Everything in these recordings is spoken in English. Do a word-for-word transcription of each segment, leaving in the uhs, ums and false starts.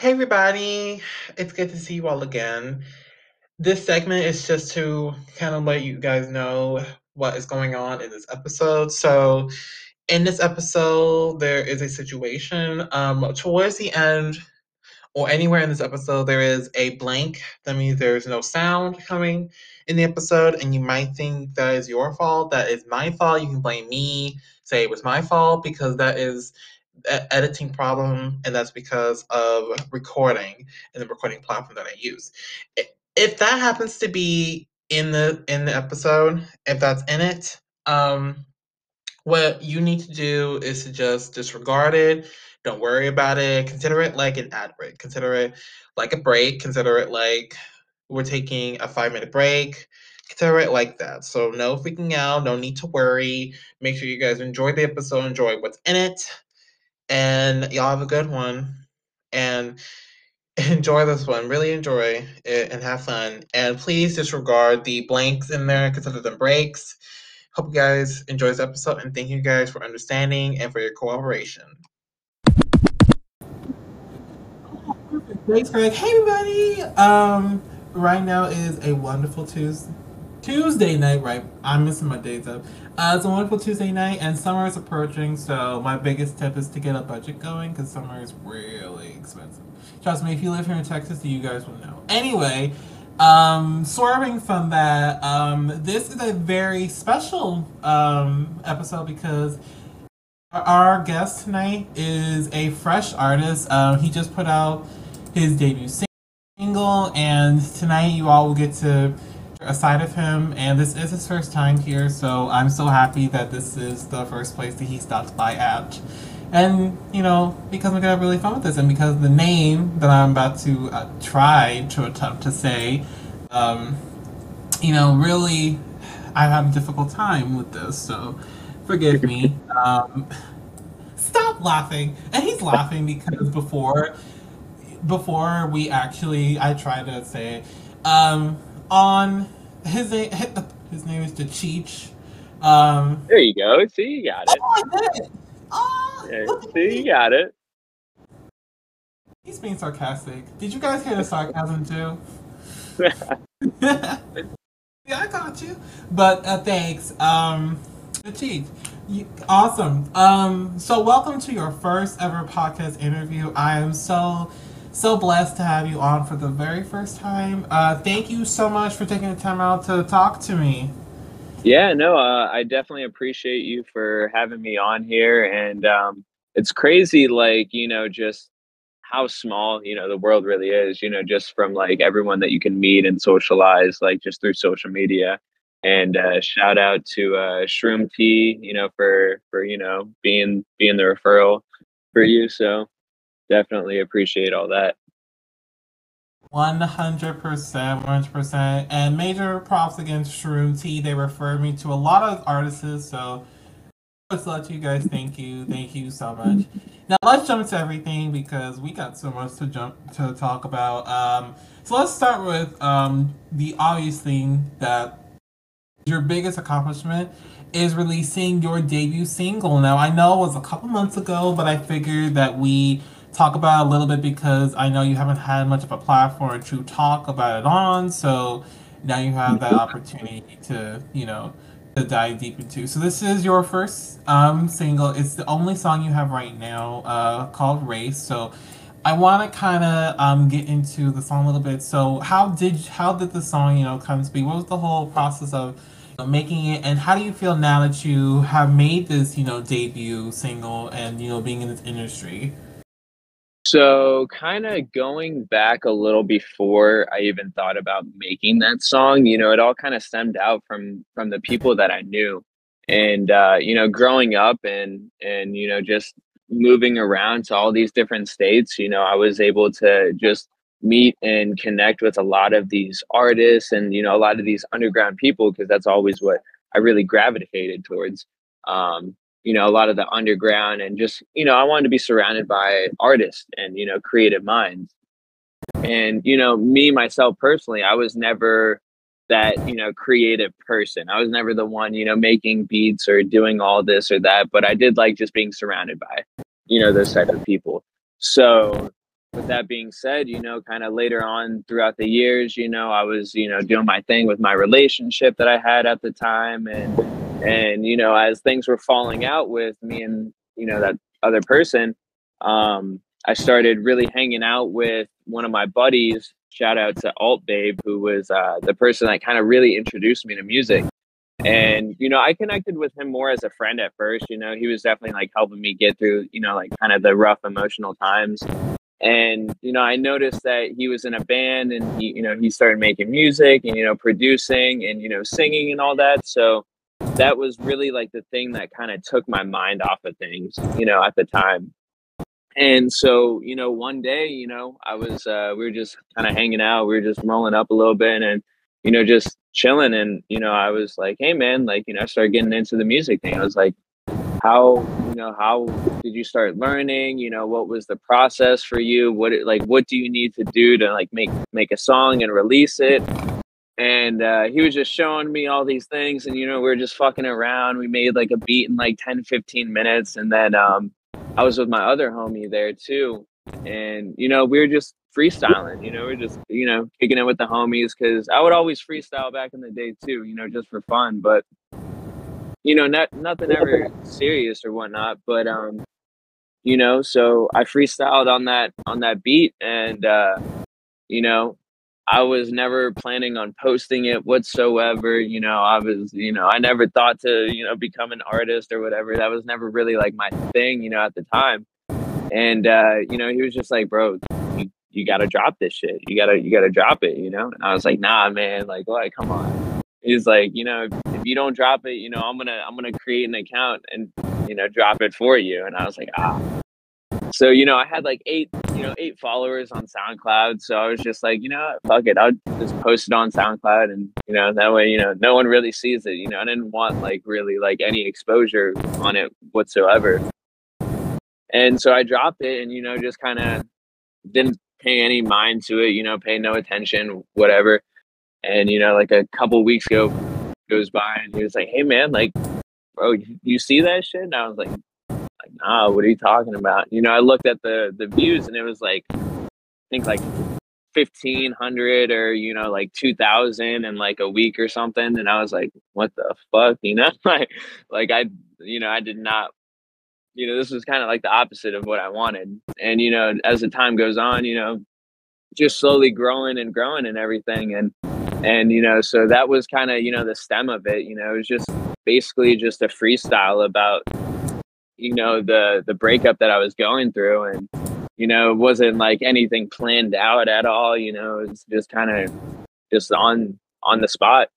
Hey everybody, it's good to see you all again. This segment is just to kind of let you guys know what is going on in this episode. So, in this episode, there is a situation. Um, towards the end, or anywhere in this episode, there is a blank. That means there's no sound coming in the episode, and you might think that is your fault. That is my fault. You can blame me, say it was my fault, because that is an editing problem, and that's because of recording and the recording platform that I use. If that happens to be in the in the episode, if that's in it, um, what you need to do is to just disregard it. Don't worry about it. Consider it like an ad break. Consider it like a break. Consider it like we're taking a five minute break. Consider it like that. So, no freaking out. No need to worry. Make sure you guys enjoy the episode, enjoy what's in it, and y'all have a good one. And enjoy this one. Really enjoy it and have fun. And please disregard the blanks in there. Consider them breaks. Hope you guys enjoy this episode, and thank you guys for understanding and for your cooperation. Thanks, Greg. Hey, everybody. Um, right now is a wonderful Tuesday. Tuesday night, right? I'm missing my days up. Uh, it's a wonderful Tuesday night, and summer is approaching. So my biggest tip is to get a budget going because summer is really expensive. Trust me, if you live here in Texas, you guys will know. Anyway, um, swerving from that, um, this is a very special um, episode because our guest tonight is a fresh artist. Um, he just put out his debut single, and tonight you all will get to hear a side of him. And this is his first time here, so I'm so happy that this is the first place that he stops by at. And you know, because we're gonna have really fun with this, and because the name that I'm about to uh, try to attempt to say, um, you know, really, I have a difficult time with this, so forgive me. Um, stop laughing, and he's laughing because before, before we actually, I tried to say, it, um, on his name, his name is Cheech. Um, there you go. See, you got it. Oh, I did it. Oh, yeah, look at see, me. you got it. He's being sarcastic. Did you guys hear the sarcasm too? Yeah, I got you. But uh, thanks. Um, Cheech. You, awesome. Um, so welcome to your first ever podcast interview. I am so so blessed to have you on for the very first time. Uh, thank you so much for taking the time out to talk to me. Yeah, no, uh, I definitely appreciate you for having me on here, and um, it's crazy, like you know, just how small you know the world really is. You know, just from like everyone that you can meet and socialize, like just through social media. And uh, shout out to uh, Shroom Tea, you know, for for you know being being the referral for you. So definitely appreciate all that. one hundred percent, one hundred percent. And major props again to Shroom Tea. They referred me to a lot of artists, so let's let you guys thank you. Thank you so much. Now let's jump into everything because we got so much to jump to talk about. Um, so let's start with um, the obvious thing that your biggest accomplishment is releasing your debut single. Now I know it was a couple months ago, but I figured that we talk about it a little bit because I know you haven't had much of a platform to talk about it on. So now you have that opportunity to, you know, to dive deep into. So this is your first um, single. It's the only song you have right now, uh, called Race. So I want to kind of um, get into the song a little bit. So how did how did the song, you know, come to be? What was the whole process of you know, making it, and how do you feel now that you have made this, you know, debut single and you know being in this industry? So, kind of going back a little before I even thought about making that song, you know, it all kind of stemmed out from from the people that I knew, and uh, you know, growing up and and you know, just moving around to all these different states, you know, I was able to just meet and connect with a lot of these artists and you know, a lot of these underground people because that's always what I really gravitated towards. Um, you know, a lot of the underground and just, you know, I wanted to be surrounded by artists and, you know, creative minds. And, you know, me, myself personally, I was never that, you know, creative person. I was never the one, you know, making beats or doing all this or that, but I did like just being surrounded by, you know, those type of people. So with that being said, you know, kind of later on throughout the years, you know, I was, you know, doing my thing with my relationship that I had at the time. And, and, you know, as things were falling out with me and, you know, that other person, um, I started really hanging out with one of my buddies. Shout out to Alt Babe, who was uh, the person that kind of really introduced me to music. And, you know, I connected with him more as a friend at first. You know, he was definitely like helping me get through, you know, like kind of the rough emotional times. And, you know, I noticed that he was in a band and he, you know, he started making music and, you know, producing and, you know, singing and all that. So that was really like the thing that kind of took my mind off of things, you know, at the time. And so, you know, one day, you know, I was, uh, we were just kind of hanging out. We were just rolling up a little bit and, you know, just chilling. And, you know, I was like, hey, man, like, you know, I started getting into the music thing. I was like, how, you know, how did you start learning? You know, what was the process for you? What, like, what do you need to do to like make, make a song and release it? And uh, he was just showing me all these things. And, you know, we were just fucking around. We made like a beat in like ten, fifteen minutes. And then, um, I was with my other homie there too. And, you know, we were just freestyling, you know, we are just, you know, kicking it with the homies because I would always freestyle back in the day too, you know, just for fun. But, you know, not, nothing ever serious or whatnot. But, um, you know, so I freestyled on that, on that beat. And, uh, you know, I was never planning on posting it whatsoever. You know, I was, you know, I never thought to, you know, become an artist or whatever. That was never really like my thing, you know, at the time. And, uh, you know, he was just like, bro, you, you got to drop this shit. You got to, you got to drop it, you know? And I was like, nah, man, like, what? Come on. He's like, you know, if, if you don't drop it, you know, I'm going to, I'm going to create an account and, you know, drop it for you. And I was like, ah. So, you know, I had like eight, you know, eight followers on SoundCloud. So I was just like, you know, fuck it. I'll just post it on SoundCloud and, you know, that way, you know, no one really sees it. You know, I didn't want like really like any exposure on it whatsoever. And so I dropped it and, you know, just kind of didn't pay any mind to it, you know, pay no attention, whatever. And, you know, like a couple weeks ago goes by and he was like, hey, man, like, bro, you see that shit? And I was like, like, nah, what are you talking about? You know, I looked at the the views and it was like, I think like fifteen hundred or, you know, like two thousand in like a week or something. And I was like, what the fuck? You know, like, like I, you know, I did not, you know, this was kind of like the opposite of what I wanted. And, you know, as the time goes on, you know, just slowly growing and growing and everything. And, and, you know, so that was kind of, you know, the stem of it, you know, it was just basically just a freestyle about, you know, the the breakup that I was going through. And, you know, it wasn't like anything planned out at all, you know, it's just kind of just on on the spot.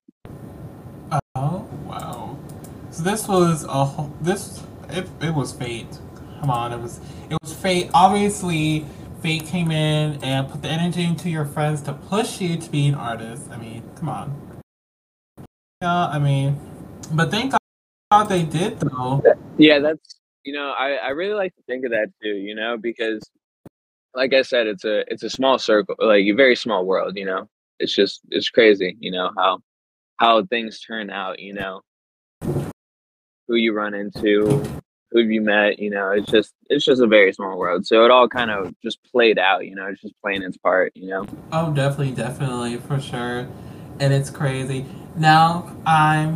Oh wow! So this was a whole, this it, it was fate. Come on, it was it was fate. Obviously, fate came in and put the energy into your friends to push you to be an artist. I mean, come on. Yeah, I mean, but thank God they did though. Yeah, that's, you know, I I really like to think of that too, you know, because like I said, it's a it's a small circle, like a very small world, you know. It's just it's crazy, you know, how how things turn out, you know, who you run into, who you met, you know, it's just it's just a very small world. So it all kind of just played out, you know, it's just playing its part, you know. Oh, definitely, definitely, for sure. And it's crazy. Now I'm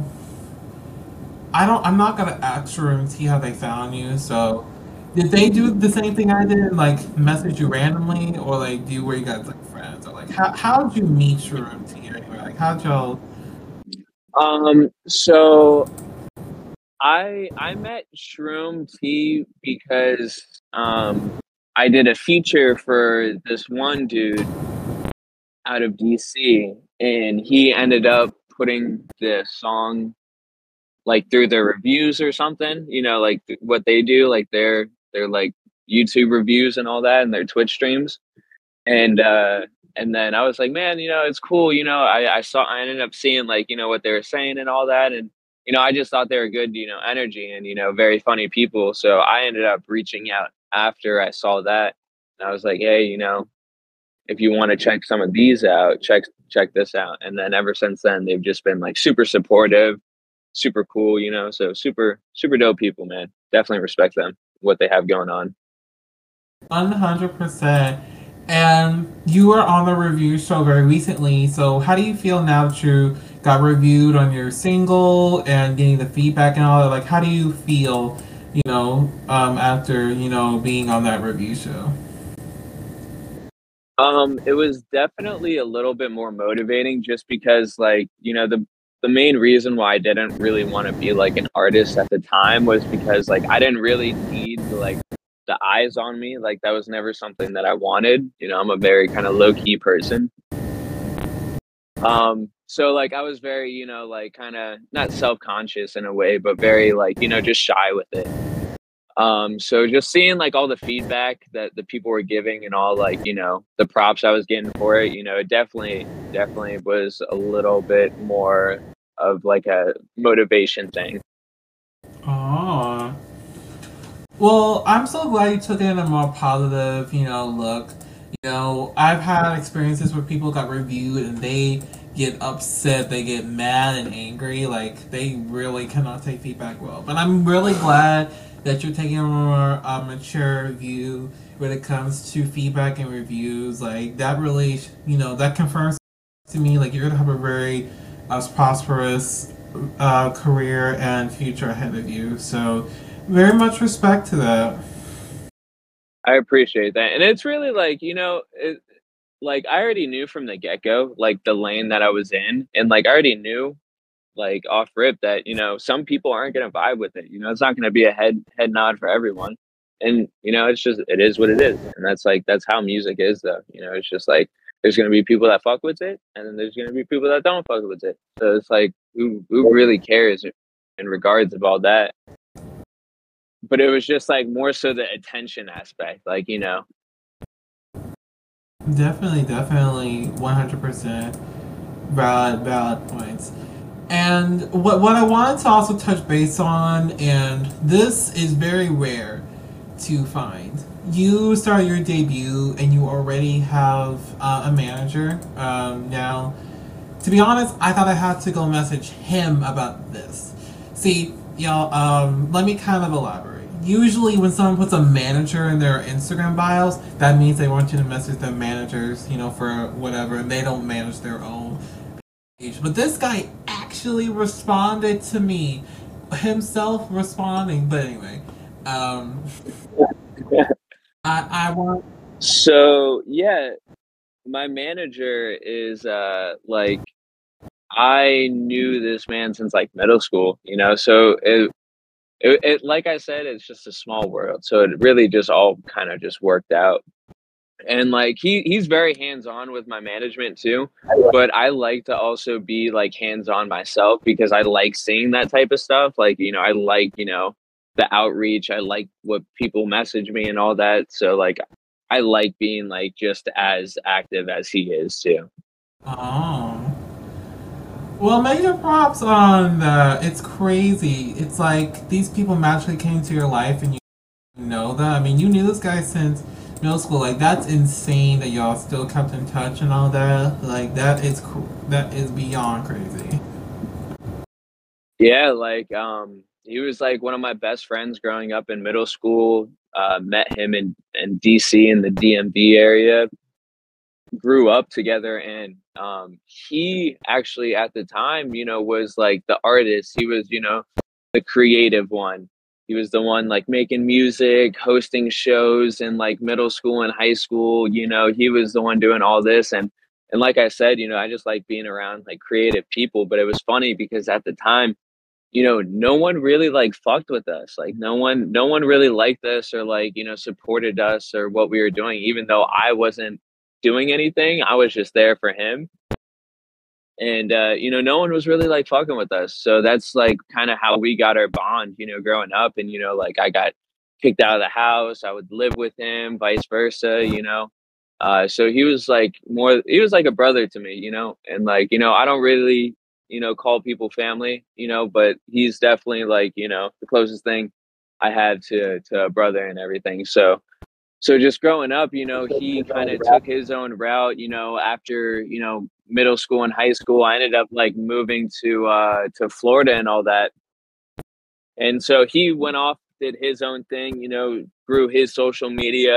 I don't. I'm not gonna ask her and see how they found you. So, did they do the same thing I did? Like message you randomly, or like do you were you guys like friends, or like how how'd you meet Shroom T anyway? Like how'd y'all? Um, so I I met Shroom T because um I did a feature for this one dude out of D C and he ended up putting the song like through their reviews or something, you know, like th- what they do, like their their like YouTube reviews and all that and their Twitch streams. And uh and then I was like, man, you know, it's cool, you know, I, I saw I ended up seeing like, you know, what they were saying and all that. And, you know, I just thought they were good, you know, energy and, you know, very funny people. So I ended up reaching out after I saw that. And I was like, hey, you know, if you want to check some of these out, check check this out. And then ever since then they've just been like super supportive, super cool, you know, so super, super dope people, man. Definitely respect them, what they have going on. One hundred percent. And you were on the review show very recently, so how do you feel now that you got reviewed on your single and getting the feedback and all that? Like, how do you feel, you know, um, after, you know, being on that review show? Um, it was definitely a little bit more motivating just because like, you know, the the main reason why I didn't really want to be like an artist at the time was because like I didn't really need the like the eyes on me. Like that was never something that I wanted. You know, I'm a very kind of low key person. Um, so like I was very, you know, like kind of not self-conscious in a way, but very like, you know, just shy with it. Um, so just seeing like all the feedback that the people were giving and all like, you know, the props I was getting for it, you know, it definitely, definitely was a little bit more of like a motivation thing. Oh. Well, I'm so glad you took it in a more positive, you know, look. You know, I've had experiences where people got reviewed and they get upset, they get mad and angry, like they really cannot take feedback well. But I'm really glad that you're taking a more uh, mature view when it comes to feedback and reviews. Like that really, you know, that confirms to me like you're gonna have a very uh, prosperous uh, career and future ahead of you. So very much respect to that. I appreciate that. And it's really like, you know, it, like I already knew from the get-go, like the lane that I was in, and like I already knew like off rip that, you know, some people aren't gonna vibe with it. You know, it's not gonna be a head head nod for everyone. And, you know, it's just it is what it is. And that's like that's how music is though. You know, it's just like there's gonna be people that fuck with it and then there's gonna be people that don't fuck with it. So it's like who who really cares in regards of all that? But it was just like more so the attention aspect, like, you know. Definitely, definitely, one hundred percent valid, valid points. And what what I wanted to also touch base on, and this is very rare to find. You start your debut, and you already have uh, a manager. Um, now, to be honest, I thought I had to go message him about this. See, y'all, um, let me kind of elaborate. Usually, when someone puts a manager in their Instagram bios, that means they want you to message their managers, you know, for whatever, and they don't manage their own page. But this guy actually responded to me, himself responding. But anyway, um, I, I want. So yeah, my manager is uh like I knew this man since like middle school, you know. So it, it, it like I said, it's just a small world. So it really just all kind of just worked out. And like he he's very hands on with my management too, but I like to also be like hands on myself because I like seeing that type of stuff. Like, you know, I like, you know, the outreach. I like what people message me and all that. So like I like being like just as active as he is too. Oh. Well, major props on that. It's crazy. It's like these people magically came into your life and you know that. I mean, you knew this guy since middle school. Like that's insane that y'all still kept in touch and all that. Like that is cr- that is beyond crazy. Yeah, like um he was like one of my best friends growing up in middle school. Uh met him in in D C in the D M V area, grew up together, and um he actually at the time, you know, was like the artist. He was, you know, the creative one. He was the one like making music, hosting shows in like middle school and high school. You know, he was the one doing all this. and and like I said, you know, I just like being around like creative people. But it was funny because at the time, you know, no one really like fucked with us. Like no one, no one really liked us or like, you know, supported us or what we were doing, even though I wasn't doing anything. I was just there for him. And uh, you know, no one was really like fucking with us. So that's like kind of how we got our bond, you know, growing up. And, you know, like I got kicked out of the house. I would live with him, vice versa, you know. Uh, so he was like more, he was like a brother to me, you know, and like, you know, I don't really, you know, call people family, you know, but he's definitely like, you know, the closest thing I had to to a brother and everything. So so just growing up, you know, he kind of took his own route, you know, after, you know, middle school and high school. I ended up like moving to uh to Florida and all that. And so he went off, did his own thing, you know, grew his social media,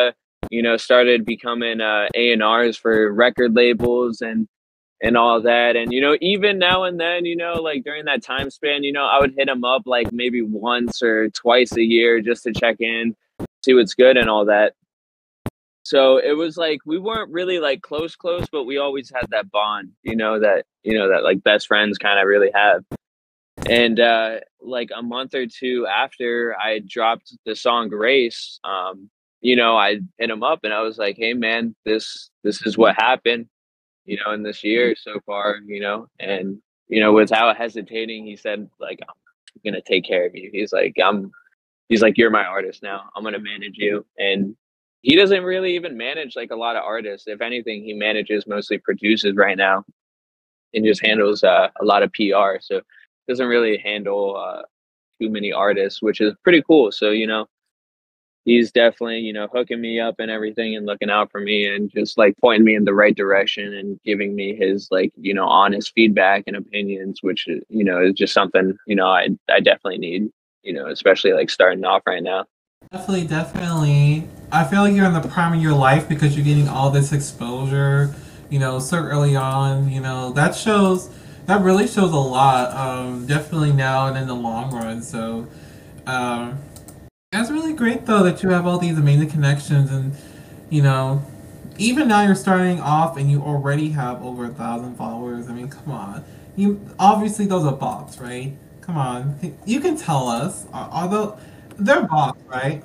you know, started becoming uh, A and Rs for record labels and and all that. And you know, even now and then, you know, like during that time span, you know, I would hit him up like maybe once or twice a year just to check in, see what's good and all that. So it was like we weren't really like close close, but we always had that bond, you know, that you know that like best friends kind of really have. And uh like a month or two after I dropped the song Grace, um, you know, I hit him up and I was like, "Hey man, this this is what happened, you know, in this year so far, you know." And you know, without hesitating, he said like, "I'm gonna take care of you." He's like, "I'm he's like, "You're my artist now. I'm gonna manage you." And he doesn't really even manage like a lot of artists. If anything, he manages mostly producers right now and just handles uh, a lot of P R. So doesn't really handle uh, too many artists, which is pretty cool. So you know, he's definitely you know hooking me up and everything and looking out for me and just like pointing me in the right direction and giving me his like you know honest feedback and opinions, which uh, you know is just something you know I I definitely need. You know, especially like starting off right now. Definitely, definitely. I feel like you're in the prime of your life because you're getting all this exposure, you know, so early on. You know, that shows, that really shows a lot, um, definitely now and in the long run. So, um, that's really great though that you have all these amazing connections and, you know, even now you're starting off and you already have over a thousand followers. I mean, come on. You obviously those are bots, right? Come on, you can tell us. Although they're bots, right?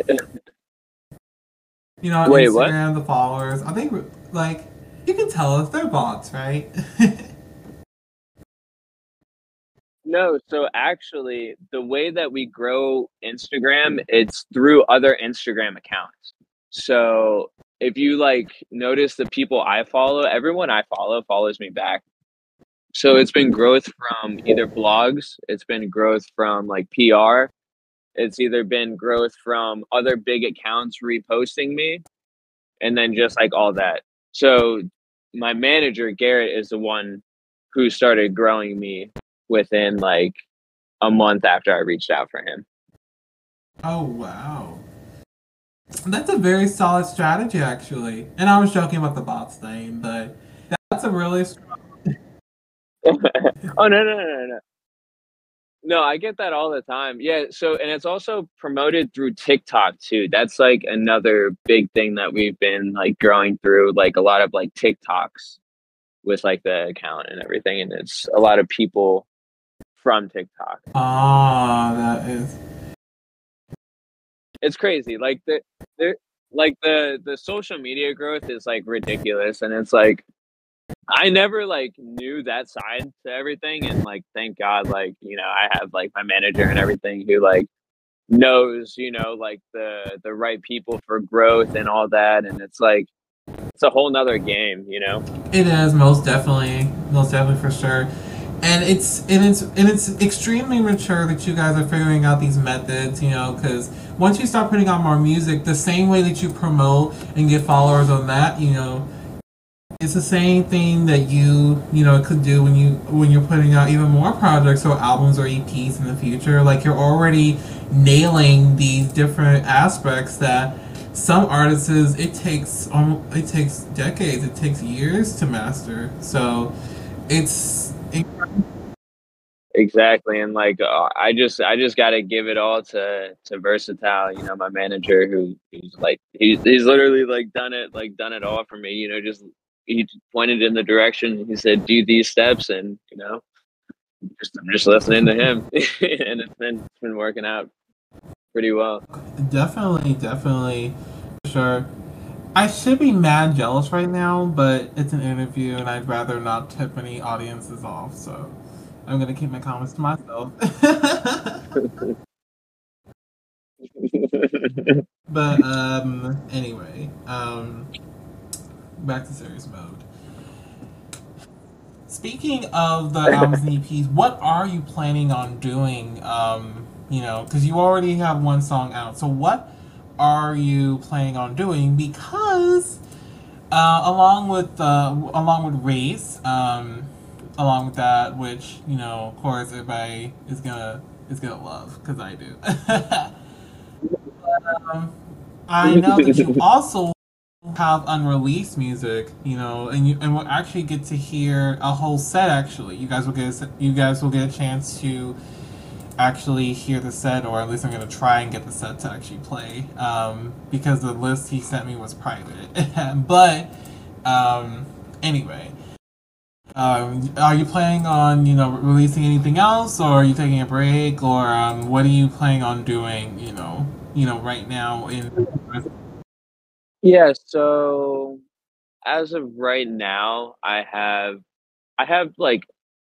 You know, on Wait, what? Instagram, the followers. I think like you can tell us they're bots, right? No, so actually, the way that we grow Instagram, it's through other Instagram accounts. So if you like notice the people I follow, everyone I follow follows me back. So it's been growth from either blogs, it's been growth from like P R, it's either been growth from other big accounts reposting me, and then just like all that. So my manager, Garrett, is the one who started growing me within like a month after I reached out for him. Oh wow, that's a very solid strategy, actually. And I was joking about the bots thing, but that's a really strong. Oh no, no, no, no, no. No, I get that all the time. Yeah, so and it's also promoted through TikTok too. That's like another big thing that we've been like growing through, like a lot of like TikToks with like the account and everything. And it's a lot of people from TikTok. Ah, that is. It's crazy. Like the the like the the social media growth is like ridiculous, and it's like I never like knew that side to everything, and like thank God, like you know, I have like my manager and everything who like knows you know like the the right people for growth and all that, and it's like it's a whole nother game, you know. It is most definitely, most definitely for sure, and it's and it's and it's extremely mature that you guys are figuring out these methods. You know, because once you start putting out more music, the same way that you promote and get followers on that, you know, it's the same thing that you you know could do when you when you're putting out even more projects or albums or E Ps in the future. Like you're already nailing these different aspects that some artists it takes um, it takes decades, it takes years to master. So it's Exactly, and like uh, I just I just got to give it all to to Versatile, you know, my manager who who's like he's he's literally like done it like done it all for me, you know, just he pointed in the direction. He said do these steps, and you know, just I'm just listening to him, and it's been it's been working out pretty well. definitely definitely sure. I should be mad jealous right now, but it's an interview and I'd rather not tip any audiences off, so I'm gonna keep my comments to myself. But um anyway, um back to serious mode. Speaking of the albums and E Ps, what are you planning on doing? Um, you know, because you already have one song out. So what are you planning on doing? Because uh, along with uh, along with race, um, along with that, which you know, of course, everybody is gonna is gonna love because I do. um, I know that you also have unreleased music, you know, and you and we'll actually get to hear a whole set. Actually, you guys will get a, you guys will get a chance to actually hear the set, or at least I'm gonna try and get the set to actually play, um, because the list he sent me was private. But um, anyway, um, are you planning on you know releasing anything else, or are you taking a break, or um, what are you planning on doing? You know, you know, right now in. Yeah, so as of right now, I have I have like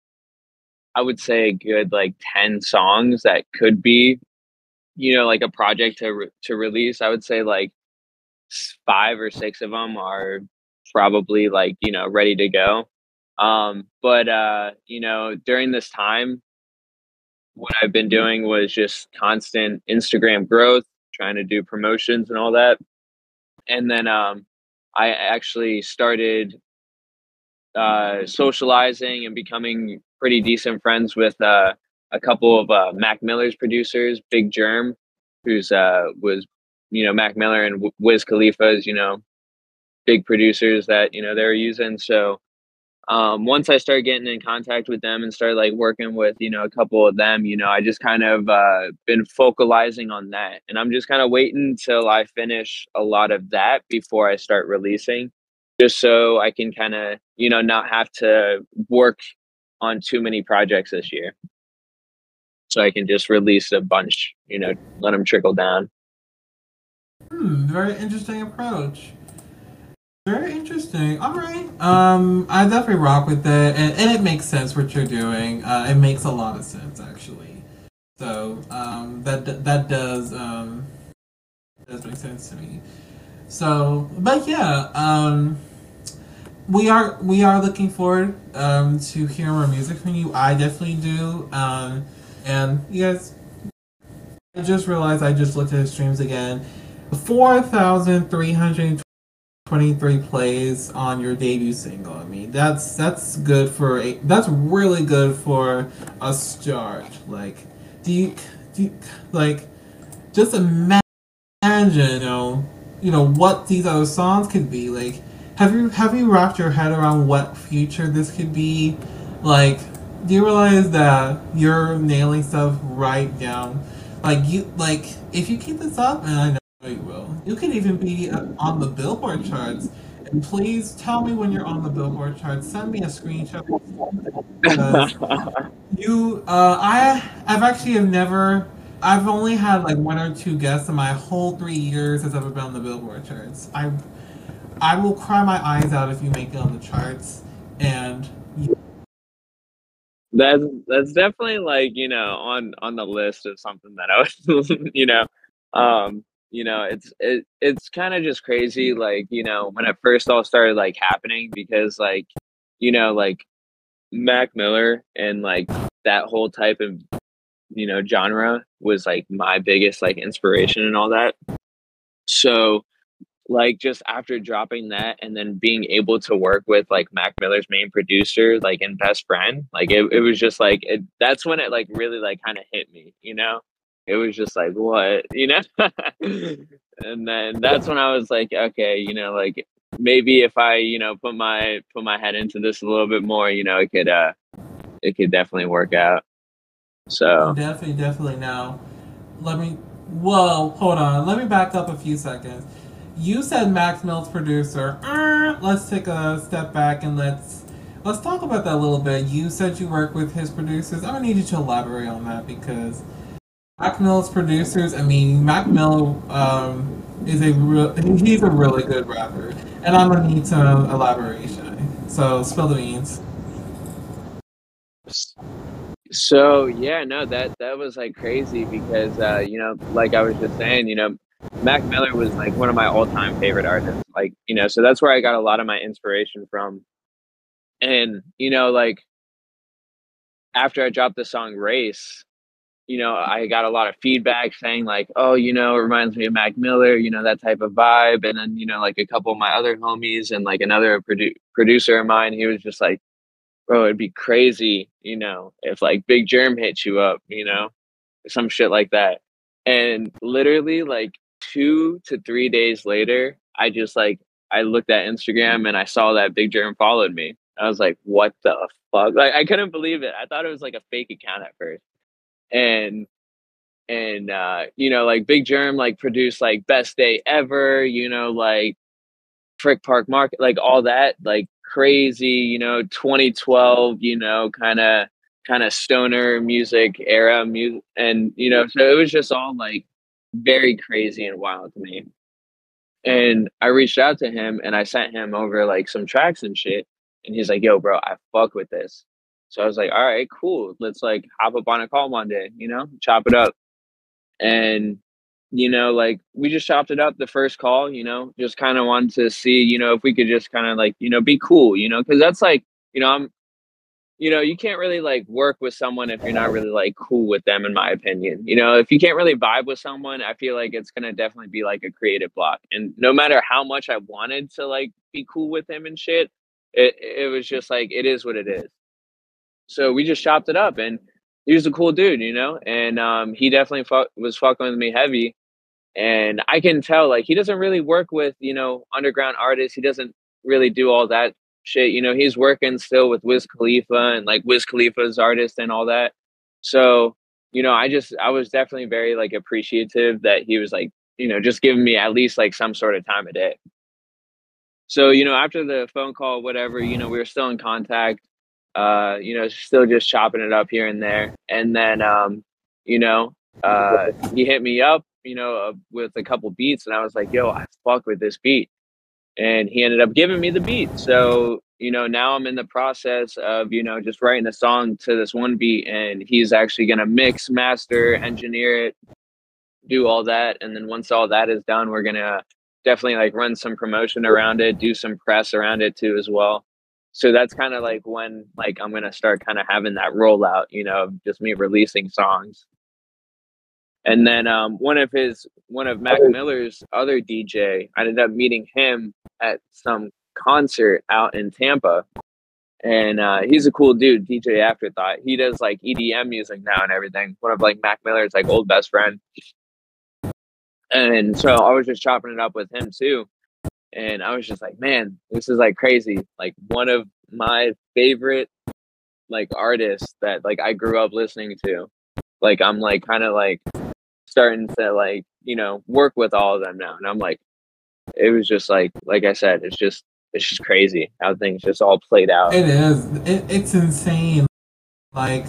I would say a good like ten songs that could be, you know, like a project to re- to release. I would say like s- five or six of them are probably like, you know, ready to go. Um but uh, you know, during this time what I've been doing was just constant Instagram growth, trying to do promotions and all that. And then um I actually started uh, socializing and becoming pretty decent friends with uh, a couple of uh, Mac Miller's producers, Big Germ, who's uh, was you know Mac Miller and Wiz Khalifa's you know big producers that you know they were using. So um, once I started getting in contact with them and started like working with you know a couple of them, you know I just kind of uh, been focalizing on that, and I'm just kind of waiting till I finish a lot of that before I start releasing, just so I can kind of you know not have to work on too many projects this year, so I can just release a bunch, you know, let them trickle down. Hmm, very interesting approach. Very interesting. All right. Um, I definitely rock with that, and, and it makes sense what you're doing. Uh, it makes a lot of sense actually. So um, that that does um, does make sense to me. So, but yeah, um, we are we are looking forward um, to hearing more music from you. I definitely do. Um, and you guys, I just realized I just looked at the streams again. Four thousand three hundred twenty-three plays on your debut single. I mean, that's that's good for a that's really good for a start. Like, do you, do you like just imagine, you know, you know what these other songs could be like? Have you have you wrapped your head around what future this could be? Like, do you realize that you're nailing stuff right down? Like you like if you keep this up, and I know you will, you could even be uh, on the Billboard charts. And please tell me when you're on the Billboard charts. Send me a screenshot because you, uh, I, I've actually have never. I've only had like one or two guests in my whole three years since I've ever been on the Billboard charts. I, I will cry my eyes out if you make it on the charts. And That's that's definitely like, you know, on on the list of something that I was, you know, um, you know, it's it it's kind of just crazy, like, you know, when it first all started like happening because like, you know, like Mac Miller and like that whole type of, you know, genre was like my biggest like inspiration and all that. So like just after dropping that and then being able to work with like Mac Miller's main producer, like and best friend, like it, it was just like it, that's when it like really like kind of hit me, you know? It was just like what, you know? And then that's when I was like, okay, you know, like maybe if I, you know, put my put my head into this a little bit more, you know, it could uh it could definitely work out. oh, So definitely, definitely now. Let me. Whoa, hold on. Let me back up a few seconds. You said Max Mill's producer. Uh, let's take a step back and let's let's talk about that a little bit. You said you work with his producers. I'm gonna need you to elaborate on that because Mac Mill's producers. I mean, Mac Mill um, is a real. He's a really good rapper, and I'm gonna need some elaboration. So spill the beans. So yeah, no, that that was like crazy because uh, you know, like I was just saying, you know, Mac Miller was like one of my all-time favorite artists. Like, you know, so that's where I got a lot of my inspiration from. And, you know, like after I dropped the song Race, you know, I got a lot of feedback saying like, oh, you know, it reminds me of Mac Miller, you know, that type of vibe. And then, you know, like a couple of my other homies and like another produ- producer of mine, he was just like, bro, it'd be crazy, you know, if like Big Germ hit you up, you know, some shit like that. And literally like two to three days later, I just like I looked at Instagram and I saw that Big Jerm followed me. I was like, "What the fuck?" Like I couldn't believe it. I thought it was like a fake account at first, and and uh, you know, like Big Jerm like produced like Best Day Ever. You know, like Frick Park Market, like all that, like crazy. You know, twenty twelve. You know, kind of kind of stoner music era music, and you know, so it was just all like very crazy and wild to me. And I reached out to him and I sent him over like some tracks and shit. And he's like, "Yo, bro, I fuck with this." So I was like, "All right, cool. Let's like hop up on a call one day, you know, chop it up." And, you know, like we just chopped it up the first call, you know, just kind of wanted to see, you know, if we could just kind of like, you know, be cool, you know, because that's like, you know, I'm you know, you can't really like work with someone if you're not really like cool with them, in my opinion. You know, if you can't really vibe with someone, I feel like it's gonna definitely be like a creative block. And no matter how much I wanted to like be cool with him and shit, it it was just like it is what it is. So we just chopped it up, and he was a cool dude, you know, and um, he definitely fu- was fucking with me heavy. And I can tell like he doesn't really work with, you know, underground artists. He doesn't really do all that shit. You know, he's working still with Wiz Khalifa and like Wiz Khalifa's artist and all that. So, you know, I just I was definitely very like appreciative that he was like, you know, just giving me at least like some sort of time of day. So, you know, after the phone call, whatever, you know, we were still in contact, uh, you know, still just chopping it up here and there. And then, um, you know, uh, he hit me up, you know, uh, with a couple beats, and I was like, "Yo, I fuck with this beat." And he ended up giving me the beat. So, you know, now I'm in the process of, you know, just writing a song to this one beat, and he's actually going to mix, master, engineer it, do all that. And then once all that is done, we're going to definitely like run some promotion around it, do some press around it too as well. So that's kind of like when like I'm going to start kind of having that rollout, you know, of just me releasing songs. And then um, one of his, one of Mac Miller's other D J, I ended up meeting him at some concert out in Tampa. And uh, he's a cool dude, D J Afterthought. He does like E D M music now and everything. One of like Mac Miller's like old best friend. And so I was just chopping it up with him too. And I was just like, man, this is like crazy. Like one of my favorite like artists that like I grew up listening to. Like I'm like kind of like starting to like, you know, work with all of them now. And I'm like, it was just like, like I said, it's just, it's just crazy how things just all played out. It is. It, it's insane. Like,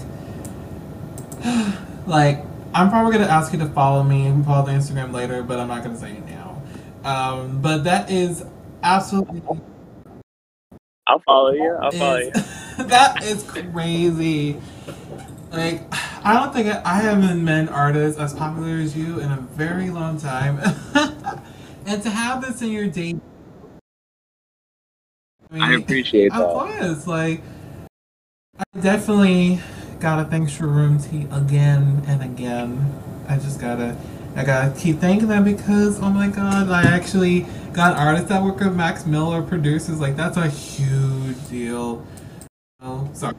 like I'm probably gonna ask you to follow me and follow the Instagram later, but I'm not gonna say it now. Um, but that is absolutely. I'll follow you. I'll follow you. That is crazy. Like, I don't think I, I haven't met an artist as popular as you in a very long time. And to have this in your date, I, mean, I appreciate that. Of course, like, I definitely gotta thank Shroom T again and again. I just gotta, I gotta keep thanking them because, oh my god, I actually got artists that work with Mac Miller producers. Like, that's a huge deal. Oh, sorry.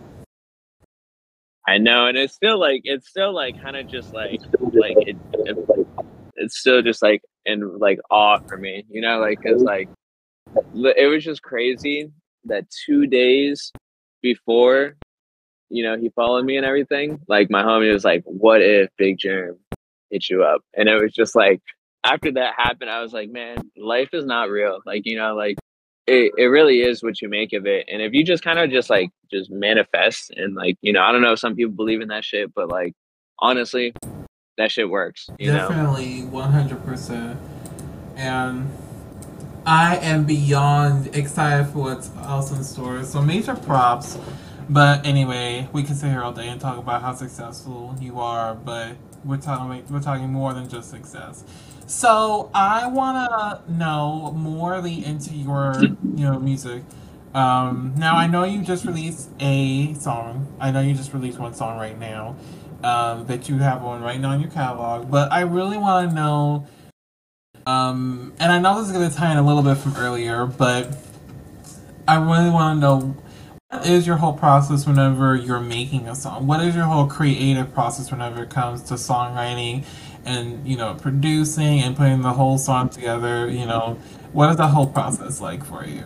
I know, and it's still like it's still like kind of just like like it, it, it's still just like in like awe for me, you know, like because like it was just crazy that two days before, you know, he followed me and everything. Like my homie was like, "What if Big Jerm hit you up?" And it was just like after that happened, I was like, "Man, life is not real." Like you know, like. It, it really is what you make of it. And if you just kind of just like just manifest and like, you know, I don't know if some people believe in that shit, but like honestly, that shit works. You Definitely, one hundred percent. And I am beyond excited for what's else in store. So major props. But anyway, we can sit here all day and talk about how successful you are, but we're talking we're talking more than just success. So I want to know morely into your you know music. Um, now I know you just released a song. I know you just released one song right now um, that you have on right now in your catalog. But I really want to know. Um, and I know this is going to tie in a little bit from earlier, but I really want to know. What is your whole process whenever you're making a song? What is your whole creative process whenever it comes to songwriting and you know producing and putting the whole song together? You know, what is that whole process like for you?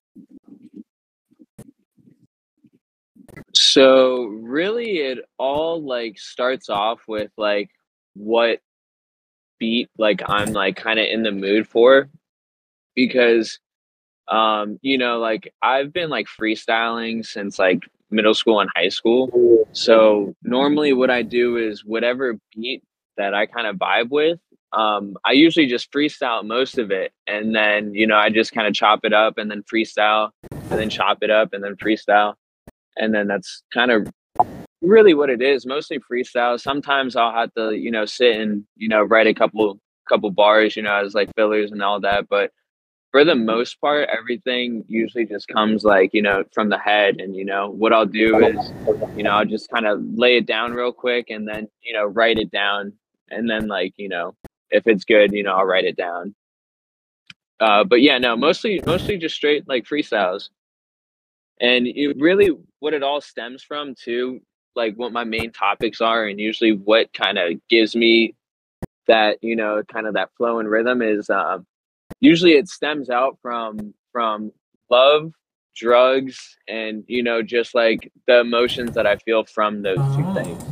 So really it all like starts off with like what beat like I'm like kind of in the mood for because um you know like I've been like freestyling since like middle school and high school. So normally what I do is whatever beat that I kind of vibe with, um I usually just freestyle most of it, and then you know I just kind of chop it up and then freestyle and then chop it up and then freestyle, and then that's kind of really what it is, mostly freestyle. Sometimes I'll have to, you know, sit and, you know, write a couple couple bars, you know, as like fillers and all that. But for the most part, everything usually just comes like, you know, from the head. And, you know, what I'll do is, you know, I'll just kind of lay it down real quick and then, you know, write it down. And then like, you know, if it's good, you know, I'll write it down. Uh, but yeah, no, mostly mostly just straight like freestyles. And it really what it all stems from too, like what my main topics are and usually what kind of gives me that, you know, kind of that flow and rhythm is um usually it stems out from from love, drugs, and you know, just like the emotions that I feel from those two Oh, things.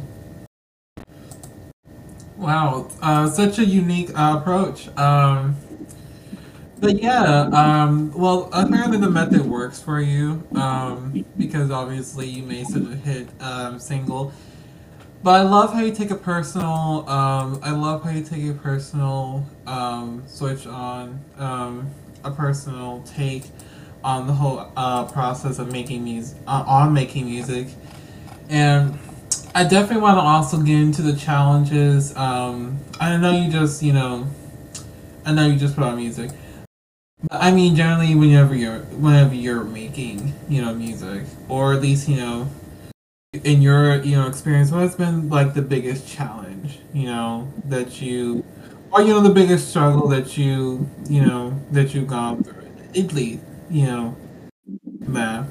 wow, uh, such a unique uh, approach. Um, but yeah, um, well, apparently the method works for you um, because obviously you made such a hit um, single. But I love how you take a personal. Um, I love how you take a personal um, switch on um, a personal take on the whole uh, process of making music. Uh, on making music, and I definitely want to also get into the challenges. Um, I know you just you know. I know you just put on music. But I mean, generally, whenever you're whenever you're making you know music, or at least you know in your you know experience, what has been like the biggest challenge you know that you or you know the biggest struggle that you you know that you've gone through at least you know math.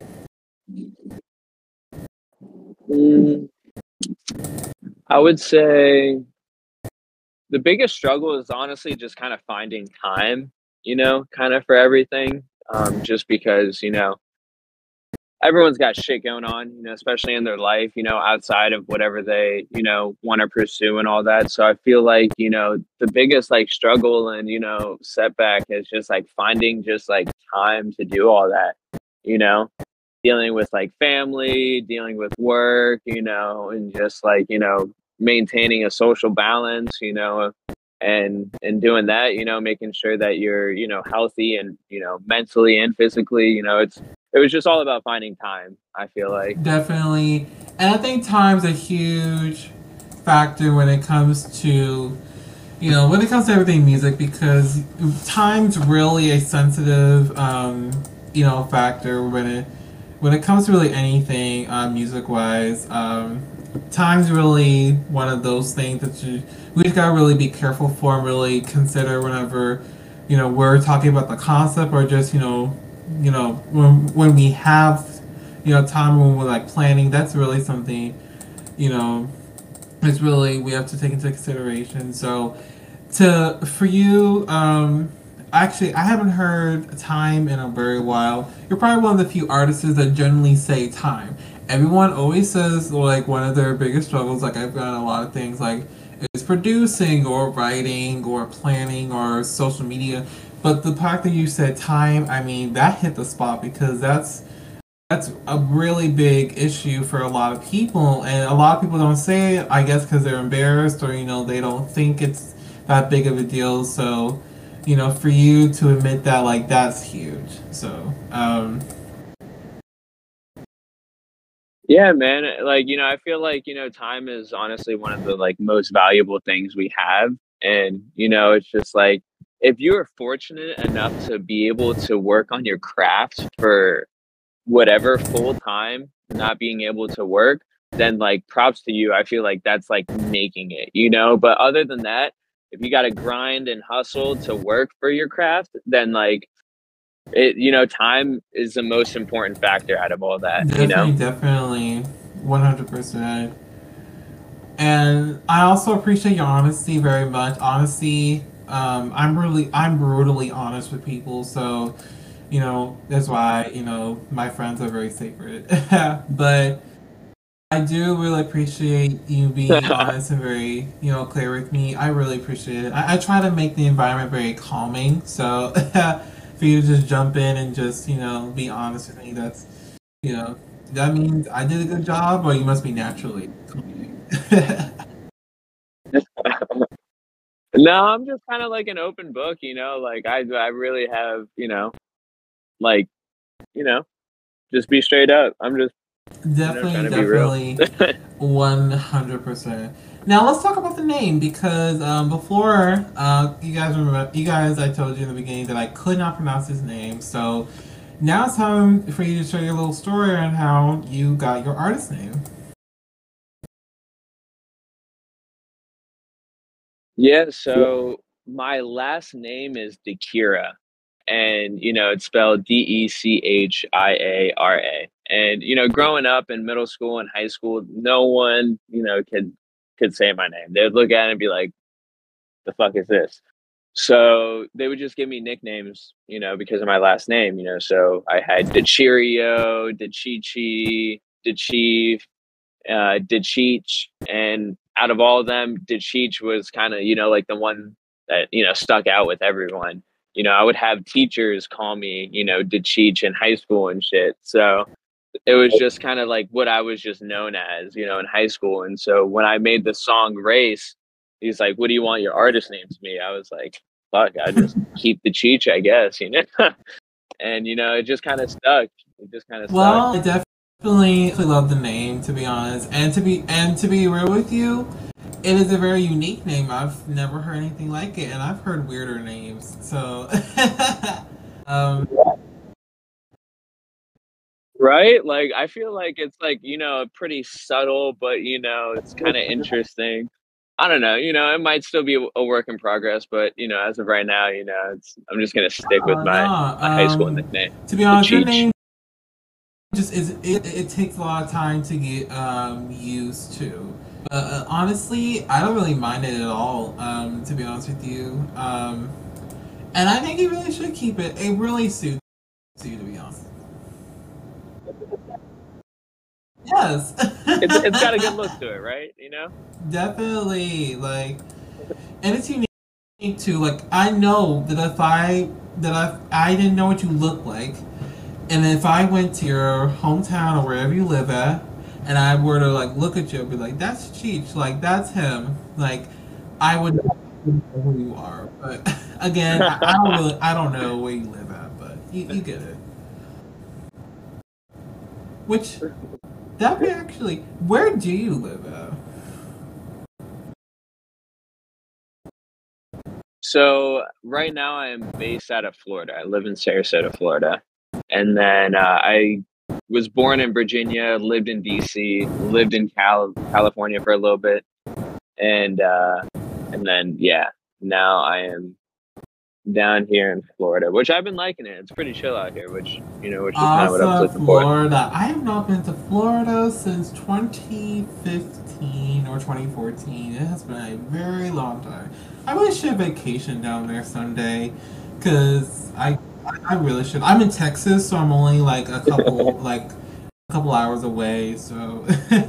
Mm, I would say the biggest struggle is honestly just kind of finding time, you know, kind of for everything. Um, just because, you know, everyone's got shit going on, you know, especially in their life, you know, outside of whatever they, you know, want to pursue and all that. So I feel like, you know, the biggest like struggle and, you know, setback is just like finding just like time to do all that, you know, dealing with like family, dealing with work, you know, and just like, you know, maintaining a social balance, you know, and and doing that, you know, making sure that you're, you know, healthy and, you know, mentally and physically, you know, it's it was just all about finding time, I feel like. Definitely, and I think time's a huge factor when it comes to you know when it comes to everything music because time's really a sensitive um you know factor when it when it comes to really anything uh, music wise. Um time's really one of those things that you we just gotta really be careful for and really consider whenever you know we're talking about the concept or just you know you know when when we have you know time when we're like planning. That's really something you know it's really we have to take into consideration. So to for you, um, actually, I haven't heard time in a very while. You're probably one of the few artists that generally say time. Everyone always says like one of their biggest struggles. Like I've done a lot of things like is producing or writing or planning or social media. But the fact that you said time, I mean, that hit the spot because that's that's a really big issue for a lot of people, and a lot of people don't say it. I guess because they're embarrassed or you know they don't think it's that big of a deal. So, you know, for you to admit that, like that's huge. So, um, Yeah, man. Like, you know, I feel like, you know, time is honestly one of the like most valuable things we have. And, you know, it's just like if you're fortunate enough to be able to work on your craft for whatever full time, not being able to work, then like props to you. I feel like that's like making it, you know? But other than that, if you got to grind and hustle to work for your craft, then like it, you know, time is the most important factor out of all that, you know? definitely, definitely, one hundred percent. And I also appreciate your honesty very much. Honesty, um, I'm really, I'm brutally honest with people, so you know that's why you know my friends are very sacred. But I do really appreciate you being honest and very, you know, clear with me. I really appreciate it. I, I try to make the environment very calming. So for you to just jump in and just, you know, be honest with me, that's, you know, that means I did a good job or you must be naturally calming. No, I'm just kind of like an open book, you know. Like I, I really have, you know, like, you know, just be straight up. I'm just, you know, trying Definitely, to be real. definitely one hundred percent. Now let's talk about the name because um, before uh, you guys remember, you guys, I told you in the beginning that I could not pronounce his name. So now it's time for you to share your little story on how you got your artist name. Yeah, so my last name is Dekira, and you know it's spelled D E C H I A R A. And you know, growing up in middle school and high school, no one you know could could say my name. They'd look at it and be like, "The fuck is this?" So they would just give me nicknames, you know, because of my last name. You know, so I had DeCheerio, DeChichi, DeChief, uh, DeCheech, and out of all of them, DeCheech was kind of you know like the one that you know stuck out with everyone. You know, I would have teachers call me you know DeCheech in high school and shit. So it was just kind of like what I was just known as, you know, in high school. And so when I made the song Race, he's like, "What do you want your artist name to be?" I was like, "Fuck, I just keep the Cheech, I guess," you know. And you know, it just kind of stuck. It just kind of stuck. Well, I definitely love the name to be honest, and to be and to be real with you, it is a very unique name. I've never heard anything like it, and I've heard weirder names. So, um, Right? Like I feel like it's like, you know, pretty subtle, but you know, it's kind of interesting. I don't know, you know, it might still be a work in progress, but you know, as of right now, you know, it's I'm just gonna stick with no, my no. my high school Um, nickname, to be the honest, your Cheech. name just is it, it takes a lot of time to get um, used to. But uh, honestly, I don't really mind it at all. Um, to be honest with you, um, and I think you really should keep it. It really suits you, to be honest. Yes, It's it's got a good look to it, right? You know? definitely. Like, and it's unique too. Like, I know that if I that I I didn't know what you look like, and if I went to your hometown or wherever you live at, and I were to like look at you, I'd be like, "That's Cheech. Like that's him." Like I would know who you are. But again, I, I don't really, I don't know where you live at, but you, you get it. Which that be actually, where do you live at? So right now I am based out of Florida. I live in Sarasota, Florida. And then uh, I was born in Virginia, lived in D C, lived in Cal- California for a little bit, and uh, and then yeah, now I am down here in Florida, which I've been liking it. It's pretty chill out here, which you know, which is kind of what I was Awesome, looking for. Florida. I have not been to Florida since twenty fifteen or twenty fourteen. It has been a very long time. I really should vacation down there someday because I I really should. I'm in Texas, so I'm only like a couple like a couple hours away. So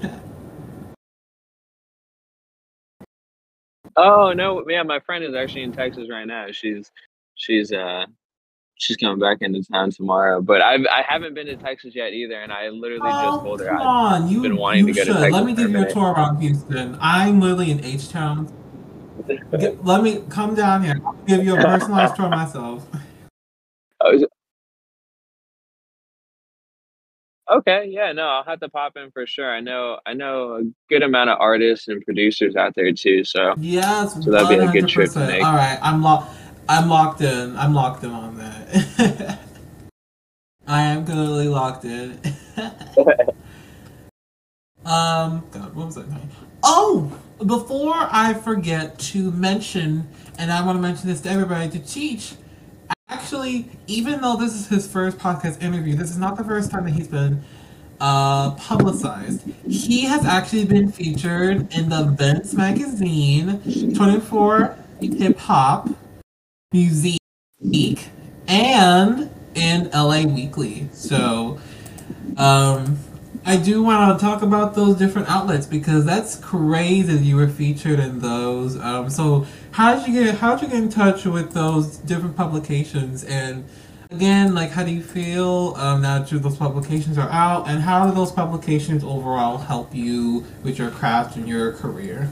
Oh no, yeah, my friend is actually in Texas right now. She's she's uh she's coming back into town tomorrow, but I've I haven't been to Texas yet either, and I literally just oh told her come I've on, been you wanting you to go to should. Let Texas me for a give you a minute. tour around Houston. I'm literally in H Town. Get, let me come down here. I'll give you a personalized tour myself. Oh, is it- okay, yeah, no, I'll have to pop in for sure. I know I know a good amount of artists and producers out there too, so Yes, so that'd be a good trip to one hundred percent. make. All right, I'm locked. I'm locked in. I'm locked in on that. I am completely locked in. um, God, what was I saying? Oh, before I forget to mention, and I want to mention this to everybody, to Cheech. Actually, even though this is his first podcast interview, this is not the first time that he's been uh, publicized. He has actually been featured in the Vince magazine, twenty-four Hip Hop, Music, and in L A Weekly. So, um, I do want to talk about those different outlets because that's crazy that you were featured in those. Um, so how did you get how did you get in touch with those different publications? And again, like how do you feel um, now that those publications are out? And how do those publications overall help you with your craft and your career?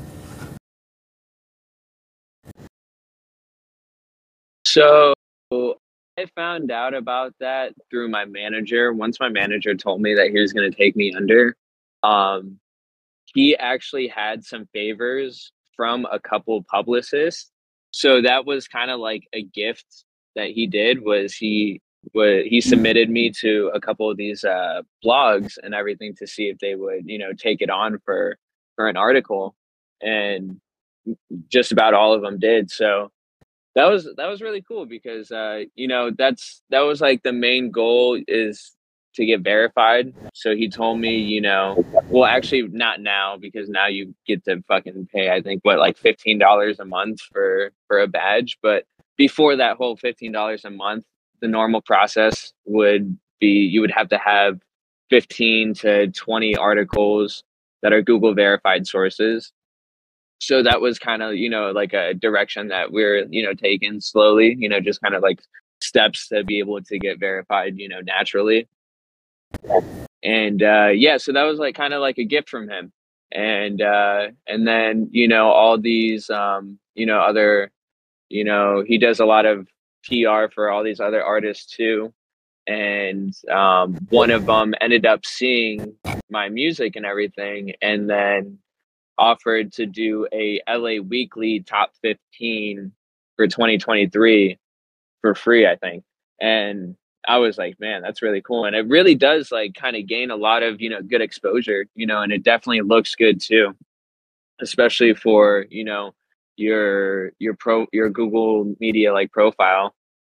So I found out about that through my manager. Once my manager told me that he was going to take me under, um, he actually had some favors from a couple publicists. So that was kind of like a gift that he did was he was he submitted me to a couple of these uh, blogs and everything to see if they would, you know, take it on for for an article, and just about all of them did. So that was that was really cool because uh, you know, that's that was like the main goal is to get verified. So he told me, you know, well actually not now because now you get to fucking pay I think what like fifteen dollars a month for for a badge, but before that whole fifteen dollars a month, the normal process would be you would have to have fifteen to twenty articles that are Google verified sources. So that was kind of, you know, like a direction that we're, you know, taking slowly, you know, just kind of like steps to be able to get verified, you know, naturally. And uh yeah, so that was like kind of like a gift from him. And uh and then, you know, all these um, you know, other, you know, he does a lot of P R for all these other artists too. And um one of them ended up seeing my music and everything, and then offered to do a L A Weekly top fifteen for twenty twenty-three for free, I think. And I was like, man, that's really cool. And it really does like kind of gain a lot of, you know, good exposure, you know, and it definitely looks good too, especially for, you know, your your pro your Google media like profile.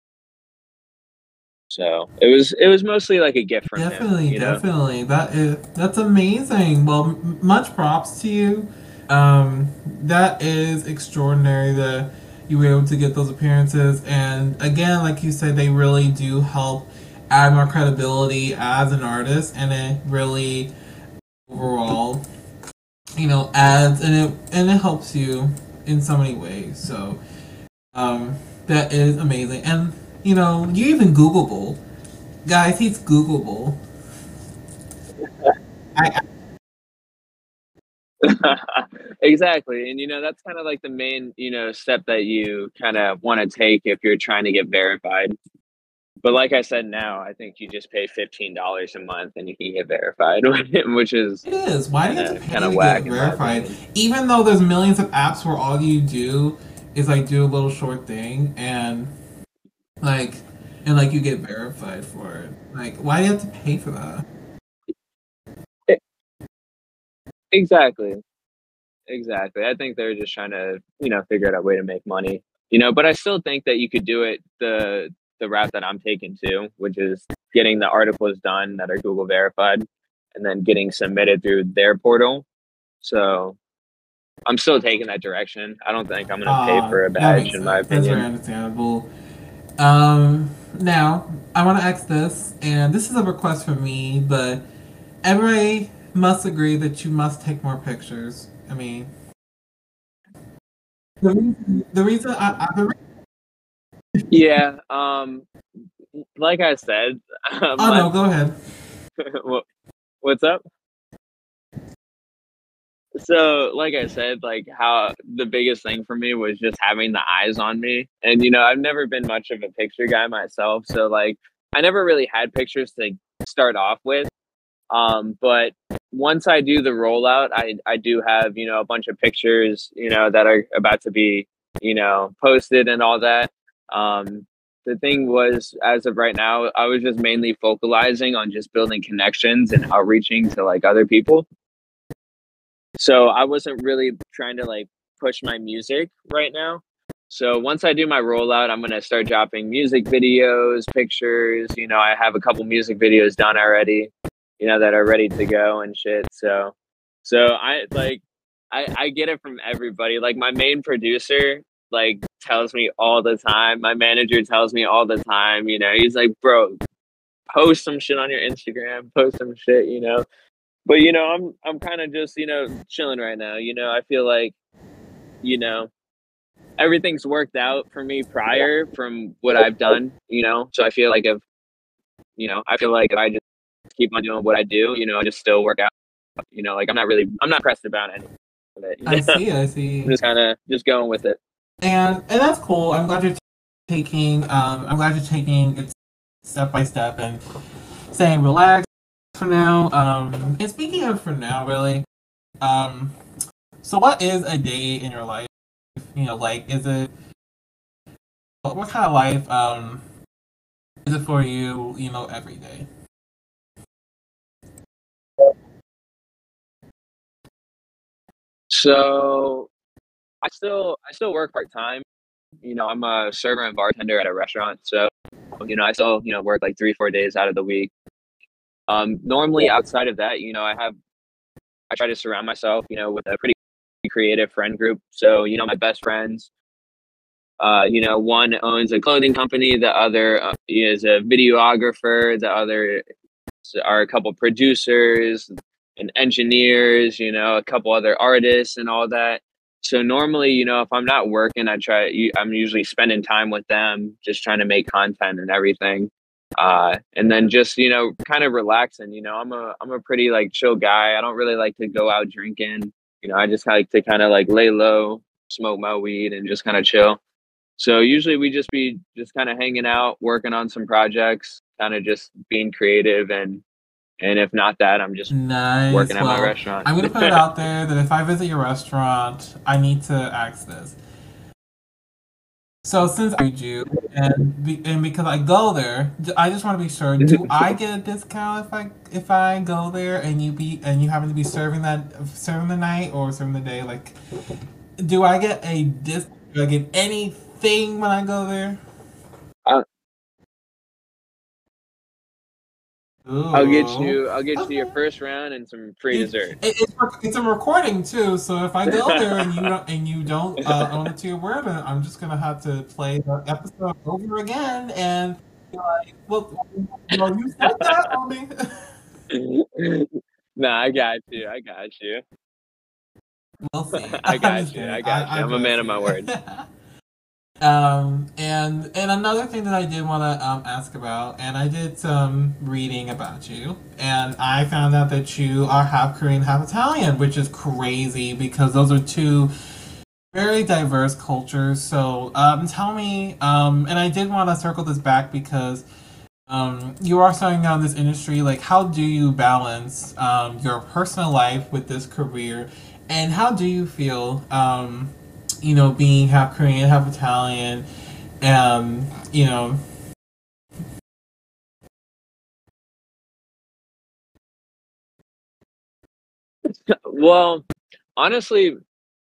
So it was it was mostly like a gift from him, Definitely, you know. definitely. That is that's amazing. Well, m- much props to you. Um, that is extraordinary that you were able to get those appearances. And again, like you said, they really do help add more credibility as an artist, and it really overall, you know, adds and it and it helps you in so many ways. So, um, that is amazing. And you know, you even Googleable, guys. He's Googleable. I, Exactly. And you know, that's kind of like the main, you know, step that you kind of want to take if you're trying to get verified. But like I said, now I think you just pay fifteen dollars a month and you can get verified, which is It is. Why do kind you have to of pay kind of to get whack in my verified? opinion. Even though there's millions of apps where all you do is like do a little short thing and like and like you get verified for it. Like, why do you have to pay for that? E- Exactly. Exactly. I think they're just trying to, you know, figure out a way to make money. You know, but I still think that you could do it the the route that I'm taking too, which is getting the articles done that are Google verified and then getting submitted through their portal. So I'm still taking that direction. I don't think I'm gonna pay Uh, for a that badge, makes in my sense. That's very opinion. understandable. Um, now I want to ask this, and this is a request from me, but everybody must agree that you must take more pictures. I mean, the reason, the reason I, I the Yeah. Um. Like I said, oh my no, go ahead. what's up? So, like I said, like how the biggest thing for me was just having the eyes on me. And, you know, I've never been much of a picture guy myself. So, like, I never really had pictures to start off with. Um, but once I do the rollout, I, I do have, you know, a bunch of pictures, you know, that are about to be, you know, posted and all that. Um, the thing was, as of right now, I was just mainly focalizing on just building connections and outreaching to like other people. So I wasn't really trying to like push my music right now. So once I do my rollout, I'm gonna start dropping music videos, pictures. You know, I have a couple music videos done already. you know, that are ready to go and shit. So, so I like, I I get it from everybody. Like my main producer, like tells me all the time. My manager tells me all the time. You know, he's like, bro, post some shit on your Instagram, post some shit. You know, but you know, I'm I'm kind of just you know chilling right now. You know, I feel like you know everything's worked out for me prior from what I've done. You know, so I feel like if you know, I feel like if I just keep on doing what I do, you know, I just still work out. You know, like I'm not really, I'm not pressed about any of it. You I know? see, I I'm see. just kind of just going with it. And and that's cool. I'm glad you're taking um I'm glad you're taking it step by step and saying relax for now. Um and speaking of for now really, um so what is a day in your life? You know, like is it what kind of life um is it for you, you know, every day? So I still, I still work part time. You know, I'm a server and bartender at a restaurant. So, you know, I still, you know, work like three, four days out of the week. Um, normally outside of that, you know, I have, I try to surround myself, you know, with a pretty creative friend group. So, you know, my best friends, uh, you know, one owns a clothing company, the other uh, is a videographer, the other are a couple producers and engineers, you know, a couple other artists and all that. So normally, you know, if I'm not working, I try, I'm usually spending time with them, just trying to make content and everything. Uh, and then just, you know, kind of relaxing, you know, I'm a, I'm a pretty like chill guy. I don't really like to go out drinking. You know, I just like to kind of like lay low, smoke my weed and just kind of chill. So usually we just be just kind of hanging out, working on some projects, kind of just being creative and and if not that, I'm just working Nice. at my Well, restaurant. I'm gonna put it out there that if I visit your restaurant, I need to ask this. So since I you and be, and because I go there, I just want to be sure. Do I get a discount if I if I go there and you be and you happen to be serving that serving the night or serving the day? Like, do I get a dis? Do I get anything when I go there? I'll, I'll get Ooh, you. I'll get you your okay. first round and some free It, dessert. it, it's it's a recording too, so if I go there and you don't and you don't uh, own it to your word, then I'm just gonna have to play the episode over again and be like, well, well, you said that on me. No, I got you. I got you. We'll see. I I'm just got you. kidding. I got I, you. I'm I'm a man of joking. my word. um, and and another thing that I did want to um, ask about, and I did some reading about you, and I found out that you are half Korean, half Italian, which is crazy because those are two very diverse cultures. So, um, tell me, um, and I did want to circle this back because um, you are starting out in this industry. Like, how do you balance um, your personal life with this career, and how do you feel, um, you know, being half Korean, half Italian, um, you know, Well, honestly,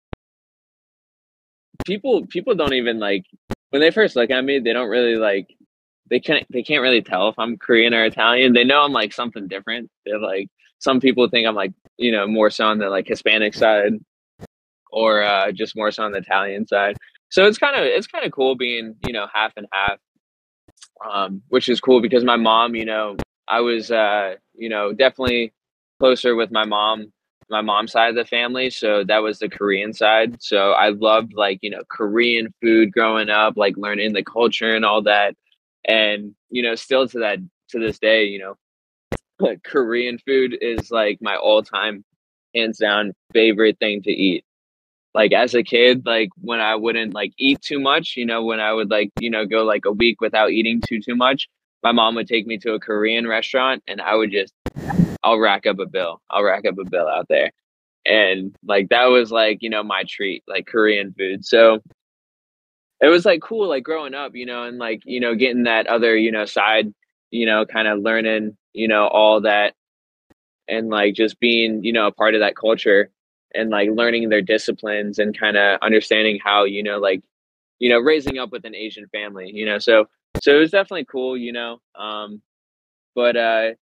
people people don't even like when they first look at me. They don't really like. They can't. They can't really tell if I'm Korean or Italian. They know I'm like something different. They're like some people think I'm like you know more so on the like Hispanic side or uh, just more so on the Italian side. So it's kind of it's kind of cool being you know half and half, um, which is cool because my mom, you know, I was uh, you know definitely closer with my mom, my mom's side of the family. So that was the Korean side. So I loved like you know Korean food growing up, like learning the culture and all that, and you know still to that to this day, you know, like Korean food is like my all time hands down favorite thing to eat like as a kid, like when I wouldn't like eat too much, you know, when I would like, you know, go like a week without eating too too much, my mom would take me to a Korean restaurant and I would just I'll rack up a bill. I'll rack up a bill out there. And like that was like, you know, my treat, like Korean food. So it was like cool like growing up, you know, and like, you know, getting that other, you know, side, you know, kind of learning, you know, all that and like just being you know a part of that culture and like learning their disciplines and kind of understanding how you know like you know raising up with an Asian family you know so so it was definitely cool you know um but uh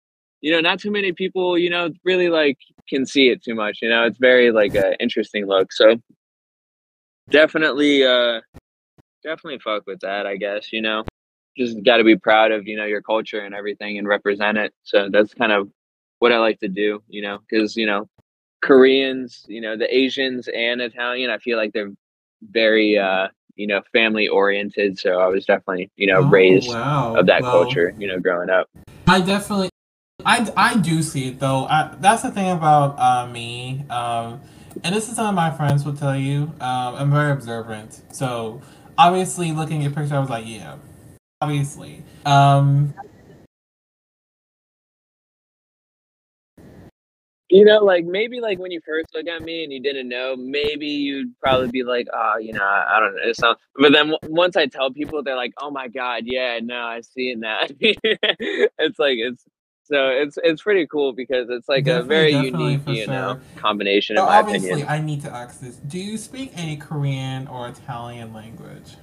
you know, not too many people, you know, really like can see it too much. You know, it's very like a interesting look. So definitely, uh, definitely fuck with that. I guess you know, just got to be proud of you know your culture and everything and represent it. So that's kind of what I like to do. You know, because you know Koreans, you know, the Asians and Italian, I feel like they're very, uh, you know, family oriented. So I was definitely, you know, Oh raised of wow. that Well, culture, you know, growing up. I definitely, I, I do see it though. I, that's the thing about uh, me. Um, and this is something my friends will tell you. Um, I'm very observant. So obviously, looking at picture, I was like, yeah, obviously. Um, You know, like maybe like when you first look at me and you didn't know, maybe you'd probably be like, oh, you know, I, I don't know. It's not, but then w- once I tell people, they're like, oh my God, yeah, no, I see it now. It's like, it's, so it's, it's pretty cool because it's like a definitely, very definitely unique, for you know, sure. combination So in my obviously, opinion. I need to ask this: do you speak any Korean or Italian language?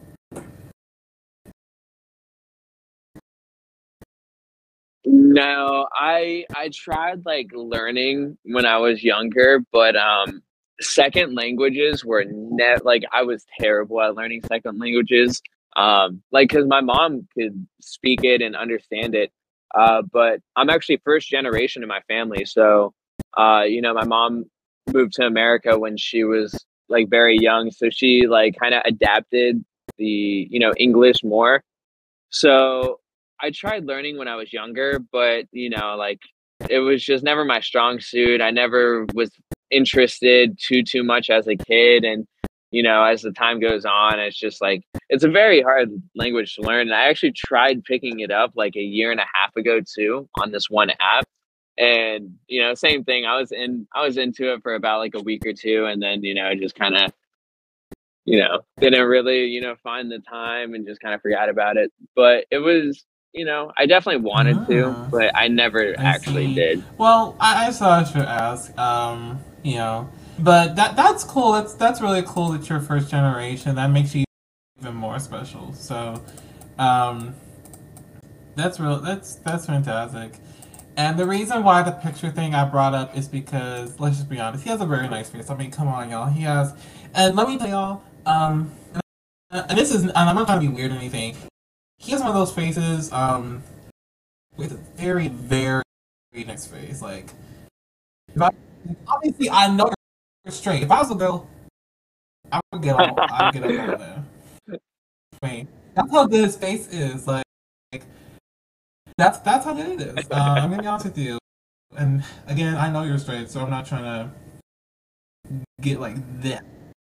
No, I I tried like learning when I was younger, but um second languages were ne like I was terrible at learning second languages. Um like cuz my mom could speak it and understand it. Uh but I'm actually first generation in my family. So uh you know, my mom moved to America when she was like very young, so she like kind of adapted the, you know, English more. So I tried learning when I was younger, but you know, like it was just never my strong suit. I never was interested too too much as a kid, and you know, as the time goes on, it's just like it's a very hard language to learn. And I actually tried picking it up like a year and a half ago too on this one app. And you know, same thing. I was in I was into it for about like a week or two, and then you know, just kind of you know, didn't really, you know, find the time and just kind of forgot about it. But it was, you know, I definitely wanted to, Ah, but I never I actually see. did. Well, I, I thought I should ask. Um, you know, but that that's cool. That's that's really cool that you're first generation. That makes you even more special. So, um, that's real. That's that's fantastic. And the reason why the picture thing I brought up is because let's just be honest, he has a very nice face. I mean, come on, y'all. He has, and let me tell y'all. Um, and this is, and I'm not trying to be weird or anything. He has one of those faces. Um, with a very very nice face. Like, if I, obviously I know you're straight. If I was a girl, I would get on. I would get up on there. I mean, that's how good his face is. Like, that's that's how good it is. Uh, I'm gonna be honest with you. And again, I know you're straight, so I'm not trying to get like that.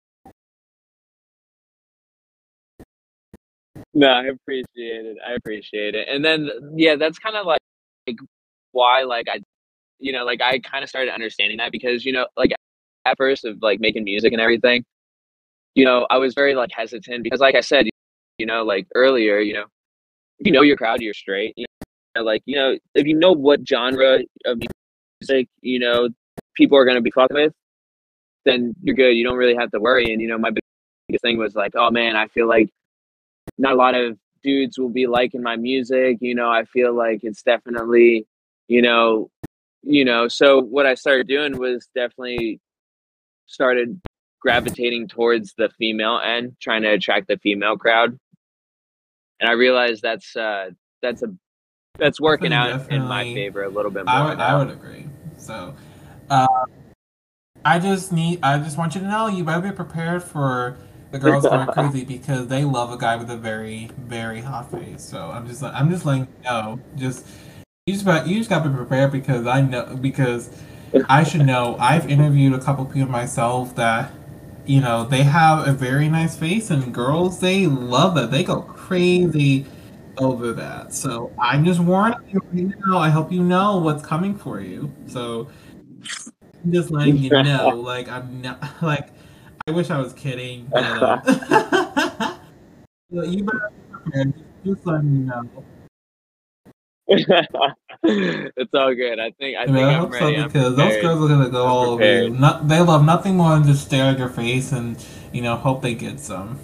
No, I appreciate it. I appreciate it. And then yeah, that's kind of like, like why like I you know, like I kind of started understanding that because, you know, like at first of like making music and everything, you know, I was very like hesitant because like I said, you know, like earlier, you know, if you know your crowd, you're straight. You know, like, you know, if you know what genre of music, you know, people are gonna be fucking with, then you're good. You don't really have to worry. And you know, my biggest thing was like, oh man, I feel like not a lot of dudes will be liking my music. You know, I feel like it's definitely, you know, you know. So what I started doing was definitely started gravitating towards the female end, trying to attract the female crowd. And I realized that's uh that's a that's working Definitely, out in my definitely, favor a little bit I more would I now. would agree. So, uh, I just need I just want you to know you better be prepared for the girls going crazy because they love a guy with a very very hot face. So I'm just I'm just letting you know. Just you just got you just got to be prepared because I know because I should know. I've interviewed a couple people myself that you know they have a very nice face and girls they love that. They go crazy over that. So I'm just warning you right now. I hope you know what's coming for you. So I'm just letting you know. Like I'm not like I wish I was kidding, but um, you better be prepared. Just letting you know. It's all good. I think I I mean, think I I'm hope so ready. I'm because those prepared. girls are gonna go I'm all over you. prepared. Not, they love nothing more than just stare at your face and you know hope they get some.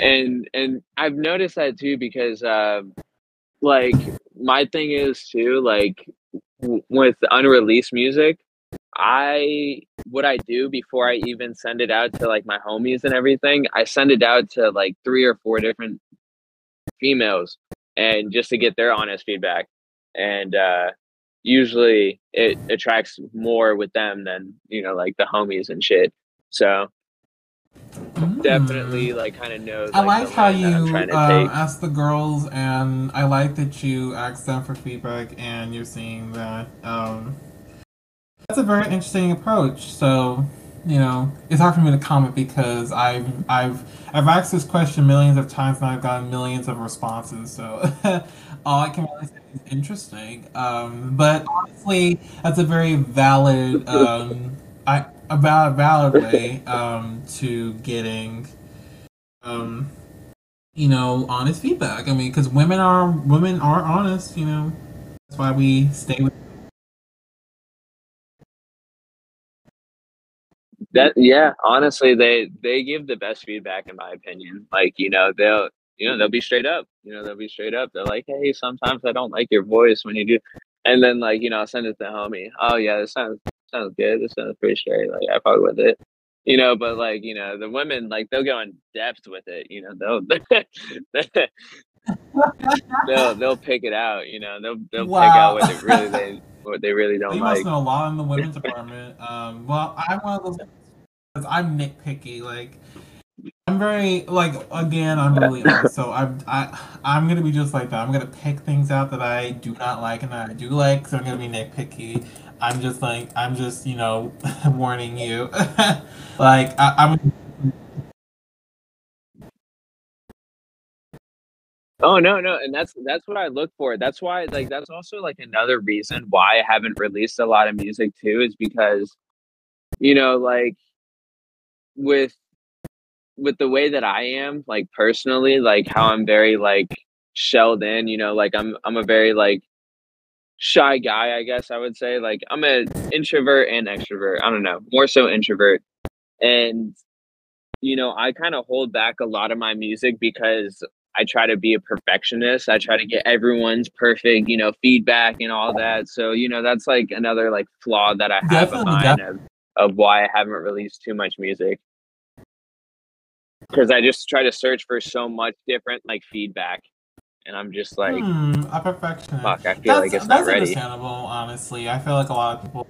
and and I've noticed that too because uh, like my thing is too like w- with unreleased music, I what I do before I even send it out to like my homies and everything, I send it out to like three or four different females and just to get their honest feedback. And uh usually it attracts more with them than, you know, like the homies and shit. So Mm. definitely like kind of know I like the like how lane that I'm you trying to um, take. ask the girls, and I like that you ask them for feedback, and you're seeing that. Um, that's a very interesting approach. So, you know, it's hard for me to comment because I've I've I've asked this question millions of times and I've gotten millions of responses. So, all I can really say is interesting. Um, but honestly, that's a very valid um, I a valid valid way um, to getting um, you know, honest feedback. I mean, because women are women are honest. You know, that's why we stay with. That yeah, honestly, they they give the best feedback in my opinion. Like, you know, they'll you know, they'll be straight up. You know, they'll be straight up. They're like, "Hey, sometimes I don't like your voice when you do." And then like, you know, I'll send it to homie. "Oh yeah, this sounds sounds good. This sounds pretty straight. Like I fuck with it." You know, but like, you know, the women like they'll go in depth with it, you know, they'll they'll they'll pick it out, you know, they'll they'll pick out Wow. what they really they what they really don't You must like. know a lot in the women's department. Um, well, I'm one of those because I'm nitpicky. Like, I'm very like again, I'm brutally honest. So I'm I I'm gonna be just like that. I'm gonna pick things out that I do not like and that I do like. So I'm gonna be nitpicky. I'm just like I'm just you know warning you. like I, I'm. Oh, no, no, and that's that's what I look for. That's why like, that's also, like, another reason why I haven't released a lot of music too is because, you know, like, with with the way that I am, like, personally, like, how I'm very, like, shelled in, you know, like, I'm I'm a very, like, shy guy, I guess I would say, like, I'm an introvert and extrovert, I don't know, more so introvert, and you know, I kind of hold back a lot of my music because I try to be a perfectionist. I try to get everyone's perfect, you know, feedback and all that. So, you know, that's like another like flaw that I have of Definitely, mine definitely. of of why I haven't released too much music because I just try to search for so much different like feedback and I'm just like, Hmm, a perfectionist. fuck, I feel That's like it's not that's ready. understandable, honestly. I feel like a lot of people.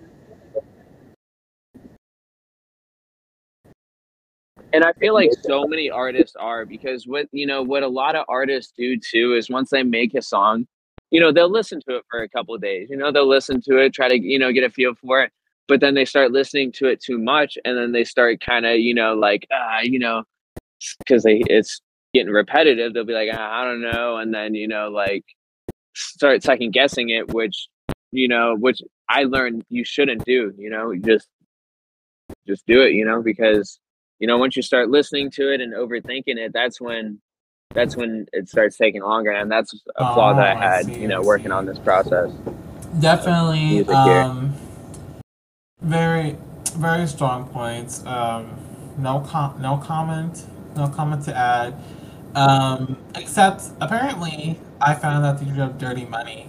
And I feel like so many artists are because what you know what a lot of artists do too is once they make a song, you know they'll listen to it for a couple of days. You know they'll listen to it, try to you know get a feel for it, but then they start listening to it too much, and then they start kind of you know like ah you know because they it's getting repetitive. They'll be like ah, I don't know, and then you know like start second guessing it, which you know which I learned you shouldn't do. You know just just do it. You know because you know once you start listening to it and overthinking it, that's when that's when it starts taking longer, and that's a flaw that Oh, I I had, see, you I know, working see. on this process of Definitely, music here. um, very, very strong points. Um, no com- no comment, no comment to add. Um, except apparently, I found out that you have dirty money.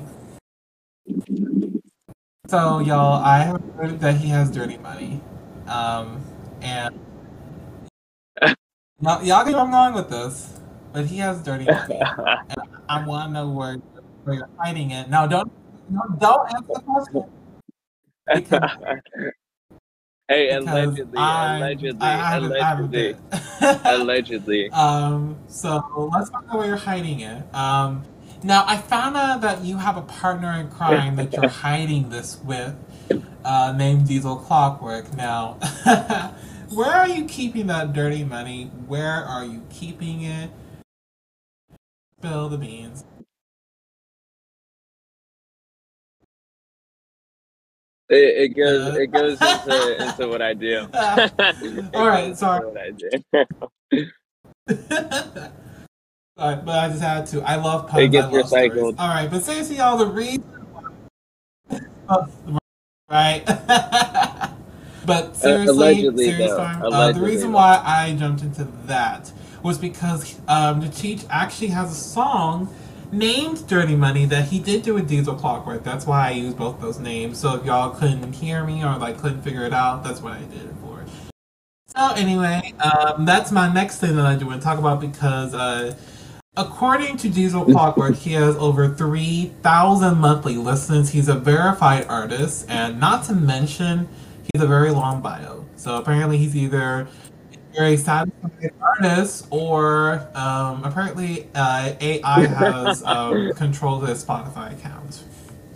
So, y'all, I have heard that he has dirty money. Um, and y'all, y'all get where I'm going with this, but he has dirty money, and I want to know where where you're hiding it. Now, don't no, don't answer the question because Hey, because allegedly, I I allegedly, have a, I have a allegedly, bit. allegedly. um, so let's find out where you're hiding it. Um, now I found out that you have a partner in crime that you're hiding this with, uh, named Diesel Clockwork. Now, where are you keeping that dirty money? Where are you keeping it? Spill the beans. It, it goes, Uh, it goes into into what I do. all It right, goes sorry. into what I do. Sorry, but I just had to. I love It puns. I gets love stories. recycled. All right, but seriously, y'all, the reason, right? But Uh, seriously, allegedly, serious though. time. Uh, the Allegedly, reason though. why I jumped into that was because um, the Cheech actually has a song named Dirty Money that he did do with Diesel Clockwork. That's why I used both those names. So if y'all couldn't hear me or like couldn't figure it out, that's what I did it for. So anyway, um, that's my next thing that I do want to talk about because uh, according to Diesel Clockwork, he has over three thousand monthly listens. He's a verified artist, and not to mention, he has a very long bio. So apparently, he's either a very satisfied artist or um, apparently uh, A I has um, control of his Spotify account.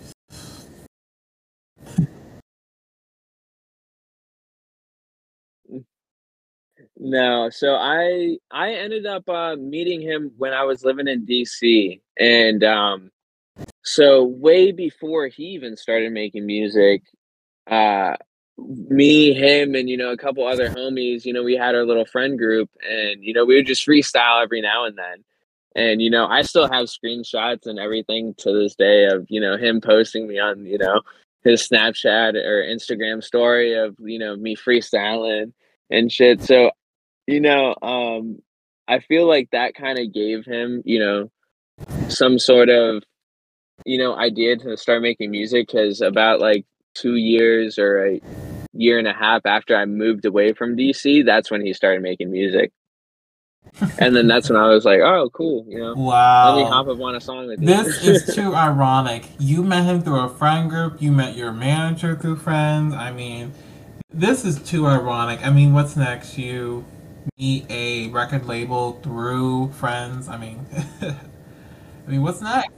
No, so I I ended up uh, meeting him when I was living in D C, and um, so way before he even started making music, uh, me, him, and you know a couple other homies, you know, we had our little friend group, and you know we would just freestyle every now and then, and you know I still have screenshots and everything to this day of you know him posting me on you know his Snapchat or Instagram story of you know me freestyling and shit. So you know, um, I feel like that kinda gave him, you know, some sort of, you know, idea to start making music. Because about, like, two years or a year and a half after I moved away from D C, that's when he started making music. And then that's when I was like, "Oh, cool," you know? "Let me Wow. hop up on a song with you." This is too ironic. You met him through a friend group, you met your manager through friends. I mean, this is too ironic. I mean, what's next? You meet a record label through friends. I mean, I mean, what's next?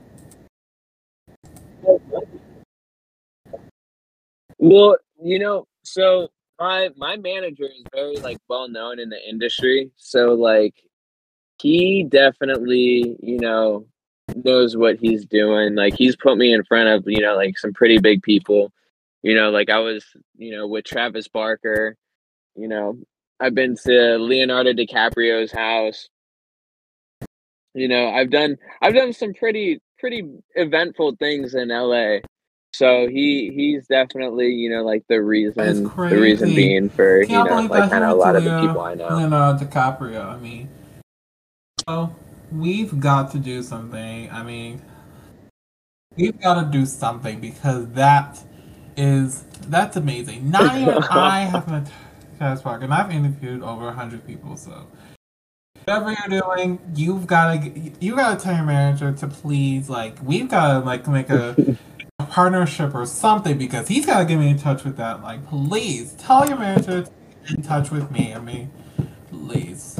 Well, you know, so my my manager is very, like, well known in the industry, so, like, he definitely, you know, knows what he's doing. Like he's put me in front of, you know, like some pretty big people. You know, like I was, you know, with Travis Barker, you know, I've been to Leonardo DiCaprio's house. You know, I've done I've done some pretty pretty eventful things in L A. So he he's definitely, you know, like the It's reason the reason crazy. being for, you Can't know, believe like that he kind of a went to lot of the Leo, people I know. Leonardo DiCaprio. I mean, oh, we've got to do something. I mean, we've got to do something because that is that's amazing. Not even I have met Travis Barker, and I've interviewed over a hundred people. So whatever you're doing, you've got to you got to tell your manager to please like we've got to like make a, a partnership or something because he's got to get me in touch with that. Like, please tell your manager to get in touch with me. I mean, please.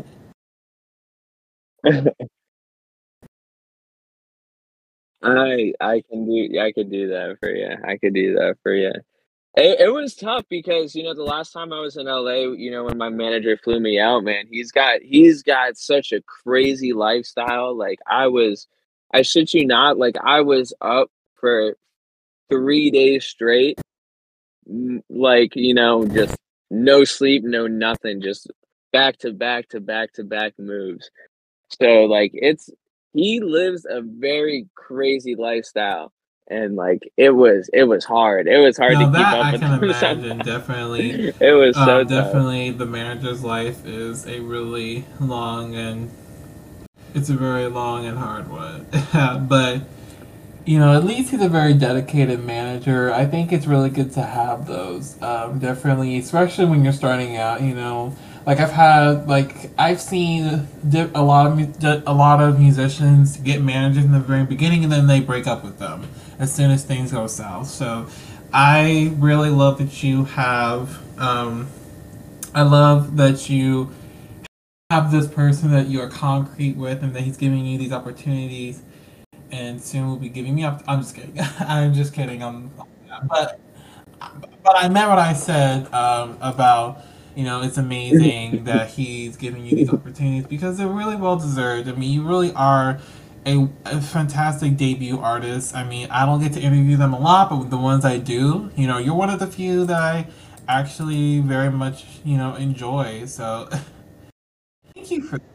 I I can do I could do that for you. I could do that for you. It, it was tough because you know the last time I was in L A, you know when my manager flew me out, man, he's got he's got such a crazy lifestyle. Like I was, I shit you not, like I was up for three days straight, m- like you know just no sleep, no nothing, just back to back to back to back moves. So like it's he lives a very crazy lifestyle and like it was it was hard. It was hard to Now keep that up I with can him imagine, sometimes. definitely, It was so um, tough. definitely the manager's life is a really long and it's a very long and hard one. But you know, at least he's a very dedicated manager. I think it's really good to have those. Um, definitely, especially when you're starting out. You know, like I've had, like I've seen di- a lot of mu- a lot of musicians get managers in the very beginning, and then they break up with them as soon as things go south. So, I really love that you have. Um, I love that you have this person that you are concrete with, and that he's giving you these opportunities and soon will be giving me up. I'm just kidding. I'm just kidding. I'm, but but I meant what I said um, about you know it's amazing that he's giving you these opportunities because they're really well deserved. I mean, you really are a, a fantastic debut artist. I mean, I don't get to interview them a lot, but the ones I do, you know, you're one of the few that I actually very much you know enjoy. So thank you for.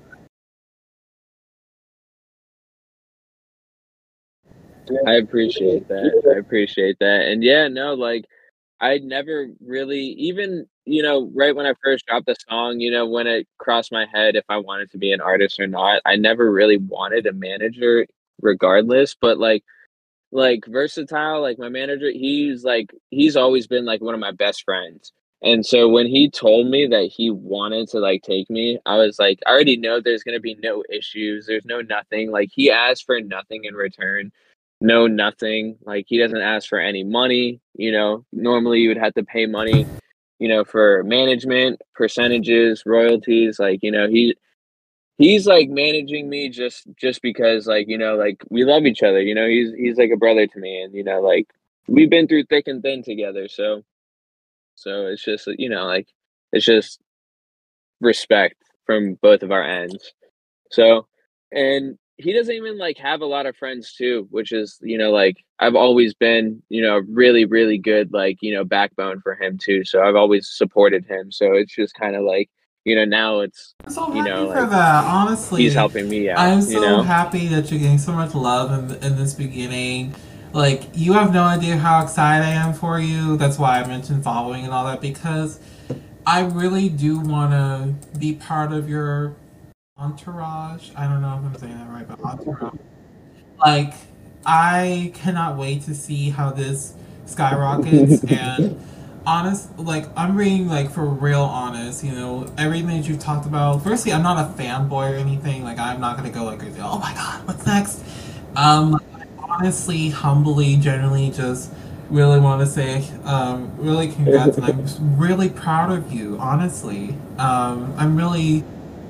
I appreciate that. I appreciate that. And yeah, no, like I never really even, you know, right when I first dropped the song, you know, when it crossed my head if I wanted to be an artist or not, I never really wanted a manager regardless, but, like like, Versatile, like, my manager, he's, like he's always been, like, one of my best friends, and so when he told me that he wanted to, like, take me, I was like, I already know there's gonna be no issues, there's no nothing, like, he asked for nothing in return, no nothing, like, he doesn't ask for any money, you know? Normally, you would have to pay money, you know, for management, percentages, royalties, like, you know, he he's, like, managing me just just because, like, you know, like, we love each other, you know? He's he's like a brother to me, and, you know, like, we've been through thick and thin together, so so it's just, you know, like, it's just respect from both of our ends. So and he doesn't even, like, have a lot of friends too, which is, you know, like, I've always been, you know, really, really good, like, you know, backbone for him too, so I've always supported him, so it's just kinda like, you know, now it's, I'm so you happy know, for like, that. he's Honestly, helping me out, I'm you so know? happy that you're getting so much love in, in this beginning. Like, you have no idea how excited I am for you. That's why I mentioned following and all that, because I really do want to be part of your entourage. I don't know if I'm saying that right, but entourage. Like, I cannot wait to see how this skyrockets. And honest, like, I'm being like for real honest. You know, everything that you've talked about. Firstly, I'm not a fanboy or anything. Like, I'm not gonna go like, oh my god, what's next? Um, honestly, humbly, generally, just really want to say, um, really congrats, and I'm just really proud of you. Honestly, um, I'm really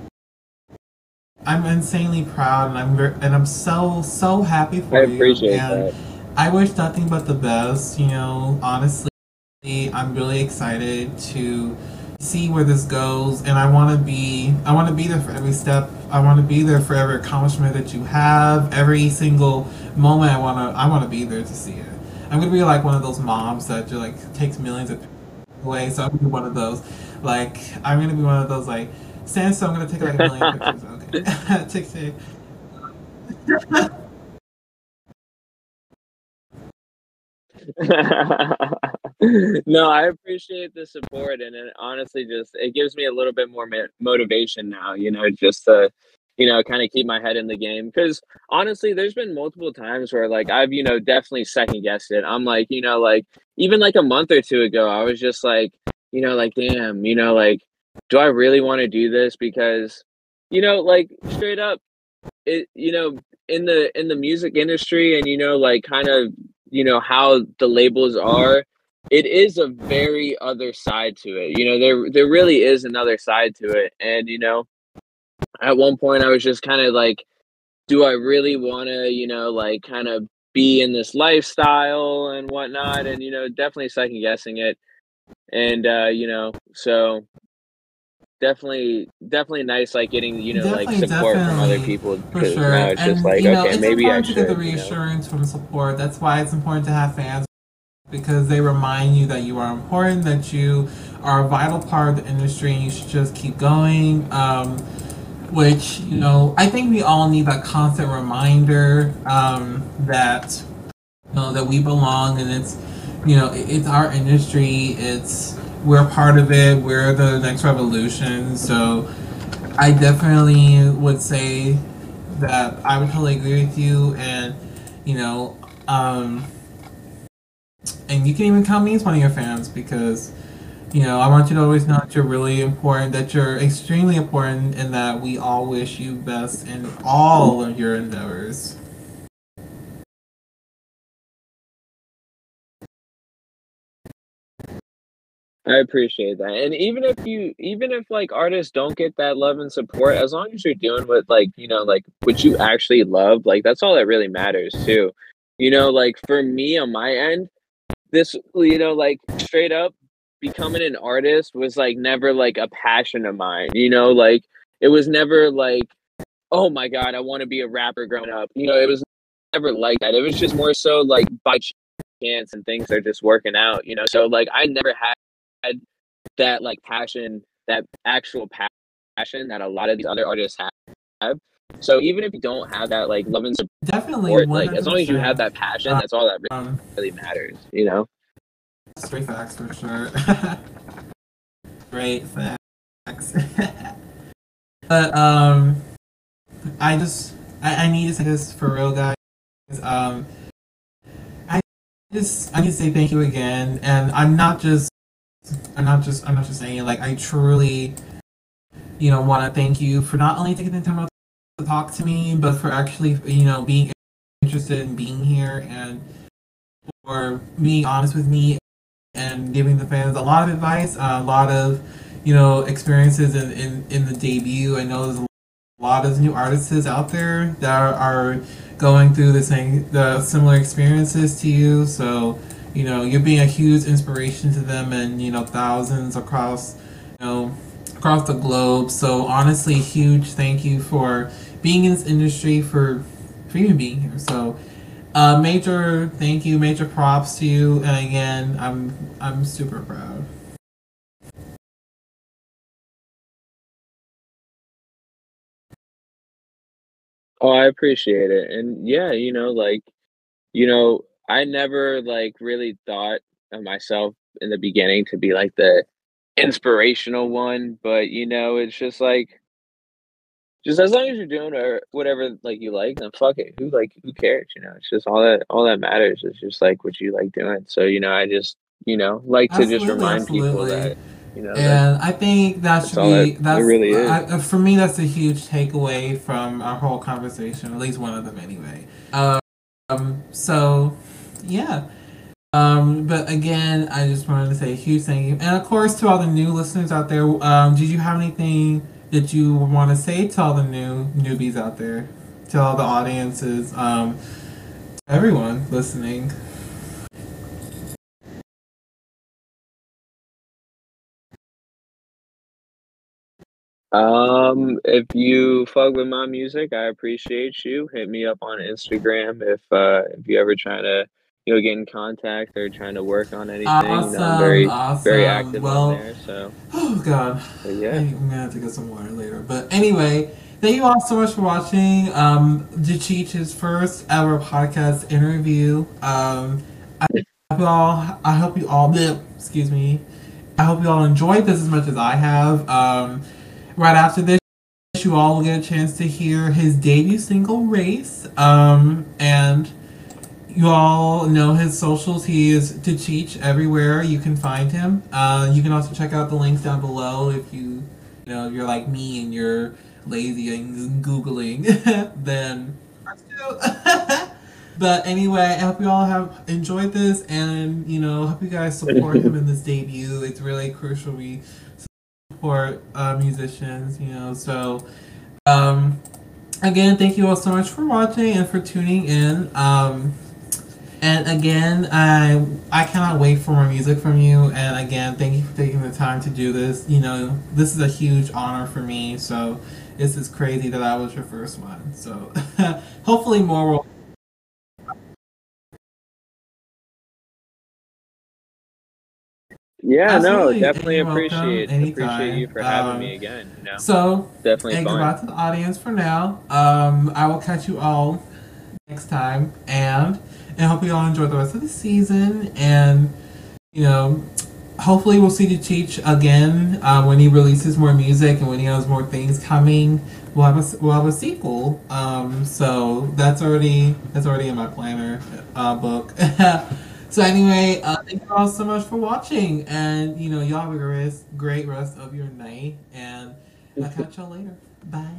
I'm insanely proud, and I'm ver- and I'm so so happy I for you, appreciate and that. I wish nothing but the best. You know, honestly, I'm really excited to see where this goes, and I want to be I want to be there for every step. I want to be there for every accomplishment that you have, every single moment. I want to I want to be there to see it. I'm gonna be like one of those moms that just like takes millions of away. So I'm gonna be one of those. Like I'm gonna be one of those like Sans. So I'm gonna take like a million pictures. Okay, take take. No, I appreciate the support, and it honestly just it gives me a little bit more ma motivation now, you know, just to, you know, kinda keep my head in the game. Because honestly, there's been multiple times where, like, I've, you know, definitely second guessed it. I'm like, you know, like, even, like, a month or two ago, I was just like, you know, like, "Damn," you know, like, "Do I really wanna do this?" Because, you know, like, straight up, it you know, in the in the music industry and, you know, like, kind of, you know, how the labels are, it is a very other side to it, you know, there there really is another side to it, and, you know, at one point, I was just kinda like, "Do I really wanna, you know, like, kinda be in this lifestyle and whatnot?" And, you know, definitely second guessing it, and, uh, you know, so definitely definitely nice, like, getting, you know, like, Definitely, support from other definitely, people for because now sure. it's just And like, you know, "Okay, it's maybe I important to get the should," you know? reassurance from support. That's why it's important to have fans, because they remind you that you are important, that you are a vital part of the industry, and you should just keep going. Um, which you know, I think we all need that constant reminder um, that you know that we belong, and it's you know it's our industry. It's we're part of it. We're the next revolution. So I definitely would say that I would totally agree with you, and you know, um, and you can even count me as one of your fans, because you know I want you to always know that you're really important, that you're extremely important, and that we all wish you best in all of your endeavors. I appreciate that, and even if you even if, like, artists don't get that love and support, as long as you're doing what, like, you know, like, what you actually love, like, that's all that really matters too. You know, like, for me on my end, this you know, like, straight up, becoming an artist was, like, never, like, a passion of mine, you know, like, it was never like, "Oh my god, I wanna be a rapper growing up," you know, it was never like that, it was just more so, like, by chance and things are just working out, you know, so, like, I never had that, like, passion, that actual passion that a lot of these other artists have. So even if you don't have that, like, love and Definitely, support, one like, as hundred long as you have percent. that passion, that's all that Um, really matters, you know? Straight facts for sure. Great facts. But um, I just I, I need to say this for real, guys. Um, I just I need to say thank you again, and I'm not just I'm not just I'm not just saying it. Like I truly, you know, want to thank you for not only taking the time out to talk to me, but for actually, you know, being interested in being here and for being honest with me and giving the fans a lot of advice, uh, a lot of, you know, experiences in, in, in the debut. I know there's a lot of new artists out there that are, are going through the same, the similar experiences to you. So, you know, you're being a huge inspiration to them and, you know, thousands across, you know, across the globe. So honestly, huge thank you for being in this industry, for, for even being here. So, uh, major thank you, major props to you, and again, I'm I'm super proud. Oh, I appreciate it. And yeah, you know, like, you know, I never like really thought of myself in the beginning to be like the inspirational one, but you know, it's just like just as long as you're doing or whatever like you like, then fuck it. Who like who cares? You know, it's just all that all that matters is just like what you like doing. So, you know, I just, you know, like to just Absolutely, remind people absolutely. that, you know, that And I think that that's should all that be it that's really is. I, for me. That's a huge takeaway from our whole conversation. At least one of them, anyway. Um. So, yeah. Um. But again, I just wanted to say a huge thank you, and of course to all the new listeners out there. Um. Did you have anything that you want to say to all the new newbies out there, to all the audiences, um, everyone listening? Um, if you fuck with my music, I appreciate you. Hit me up on Instagram if uh if you ever trying to, you know, get in contact or trying to work on anything. You know, I'm Awesome, very, very awesome. active on Well, there. So, oh God, but I, yeah. I'm gonna have to get some water later. But anyway, thank you all so much for watching. Um, Jachich's first ever podcast interview. Um, I hope you all. I hope you all. Bleh, excuse me. I hope you all enjoyed this as much as I have. Um, right after this, you all will get a chance to hear his debut single, "Race." Um, and you all know his socials. He is Tachich everywhere. You can find him. Uh, you can also check out the links down below if you, you know, if you're like me and you're lazy and googling. Then, but anyway, I hope you all have enjoyed this, and you know, hope you guys support him in this debut. It's really crucial we support uh, musicians. You know, so um, again, thank you all so much for watching and for tuning in. Um, and again, I I cannot wait for more music from you. And again, thank you for taking the time to do this. You know, this is a huge honor for me. So this is crazy that I was your first one. So hopefully more will. Yeah, no, Absolutely, and definitely you're welcome appreciate appreciate you anytime. for having me Um, again, you know. so, Definitely and fun. goodbye to the audience for now. Um, I will catch you all next time, and and hope you all enjoy the rest of the season. And you know, hopefully we'll see Cheech again uh, when he releases more music and when he has more things coming. We'll have a we'll have a sequel. Um, so that's already that's already in my planner uh, book. So anyway, uh, thank you all so much for watching, and you know, y'all have a great great rest of your night, and I'll catch y'all later. Bye.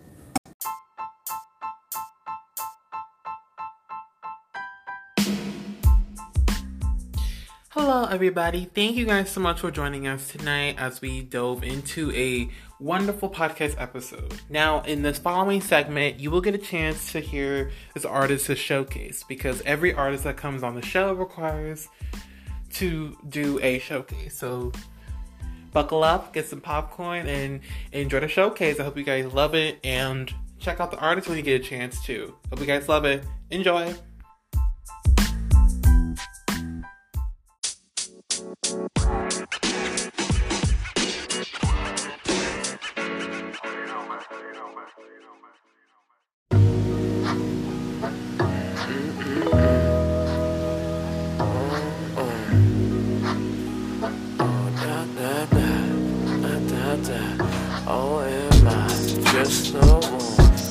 Hello, everybody. Thank you guys so much for joining us tonight as we dove into a wonderful podcast episode. Now, in this following segment, you will get a chance to hear this artist's showcase because every artist that comes on the show requires to do a showcase. So, buckle up, get some popcorn, and enjoy the showcase. I hope you guys love it, and check out the artist when you get a chance to. Hope you guys love it. Enjoy. Oh, am I just the one?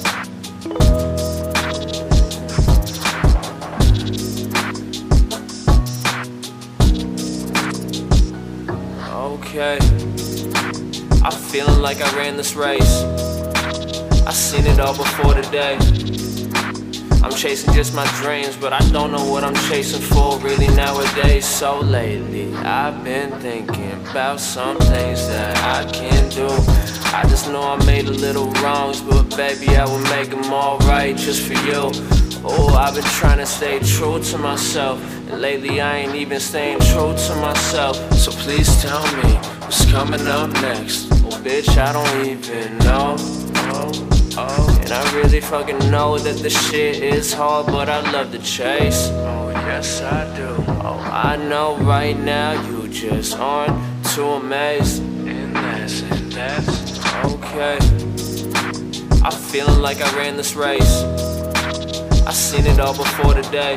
Okay, I'm feeling like I ran this race. I seen it all before today. I'm chasing just my dreams, but I don't know what I'm chasing for really nowadays. So lately, I've been thinking about some things that I can do. I just know I made a little wrongs, but baby, I will make them all right just for you. Oh, I've been trying to stay true to myself, and lately I ain't even staying true to myself. So please tell me what's coming up next. Oh, bitch, I don't even know. Oh. Oh, and I really fucking know that the shit is hard, but I love the chase. Oh, yes I do. Oh, I know right now you just aren't too amazed. And that's, and that's okay. I'm feeling like I ran this race. I seen it all before today.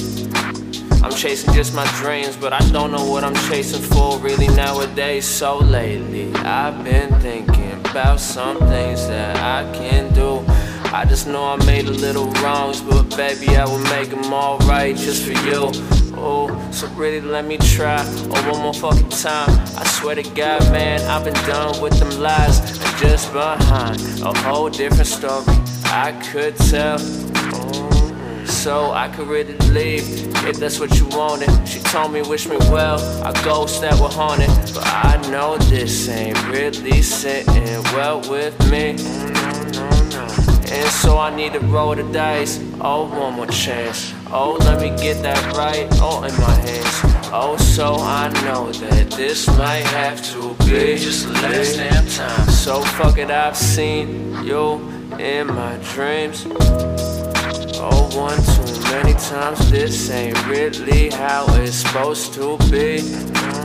I'm chasing just my dreams, but I don't know what I'm chasing for really nowadays. So lately, I've been thinking about some things that I can do. I just know I made a little wrongs, but baby, I will make them all right just for you. Oh, so really let me try, oh, one more fucking time. I swear to God, man, I've been done with them lies. And just behind a whole different story I could tell. So I could really leave if that's what you wanted. She told me wish me well, a ghost that were haunted. But I know this ain't really sitting well with me. And so I need to roll the dice. Oh, one more chance. Oh, let me get that right. Oh, in my hands. Oh, so I know that this might have to be just the last damn time. So fuck it, I've seen you in my dreams. Oh, one too many times, this ain't really how it's supposed to be.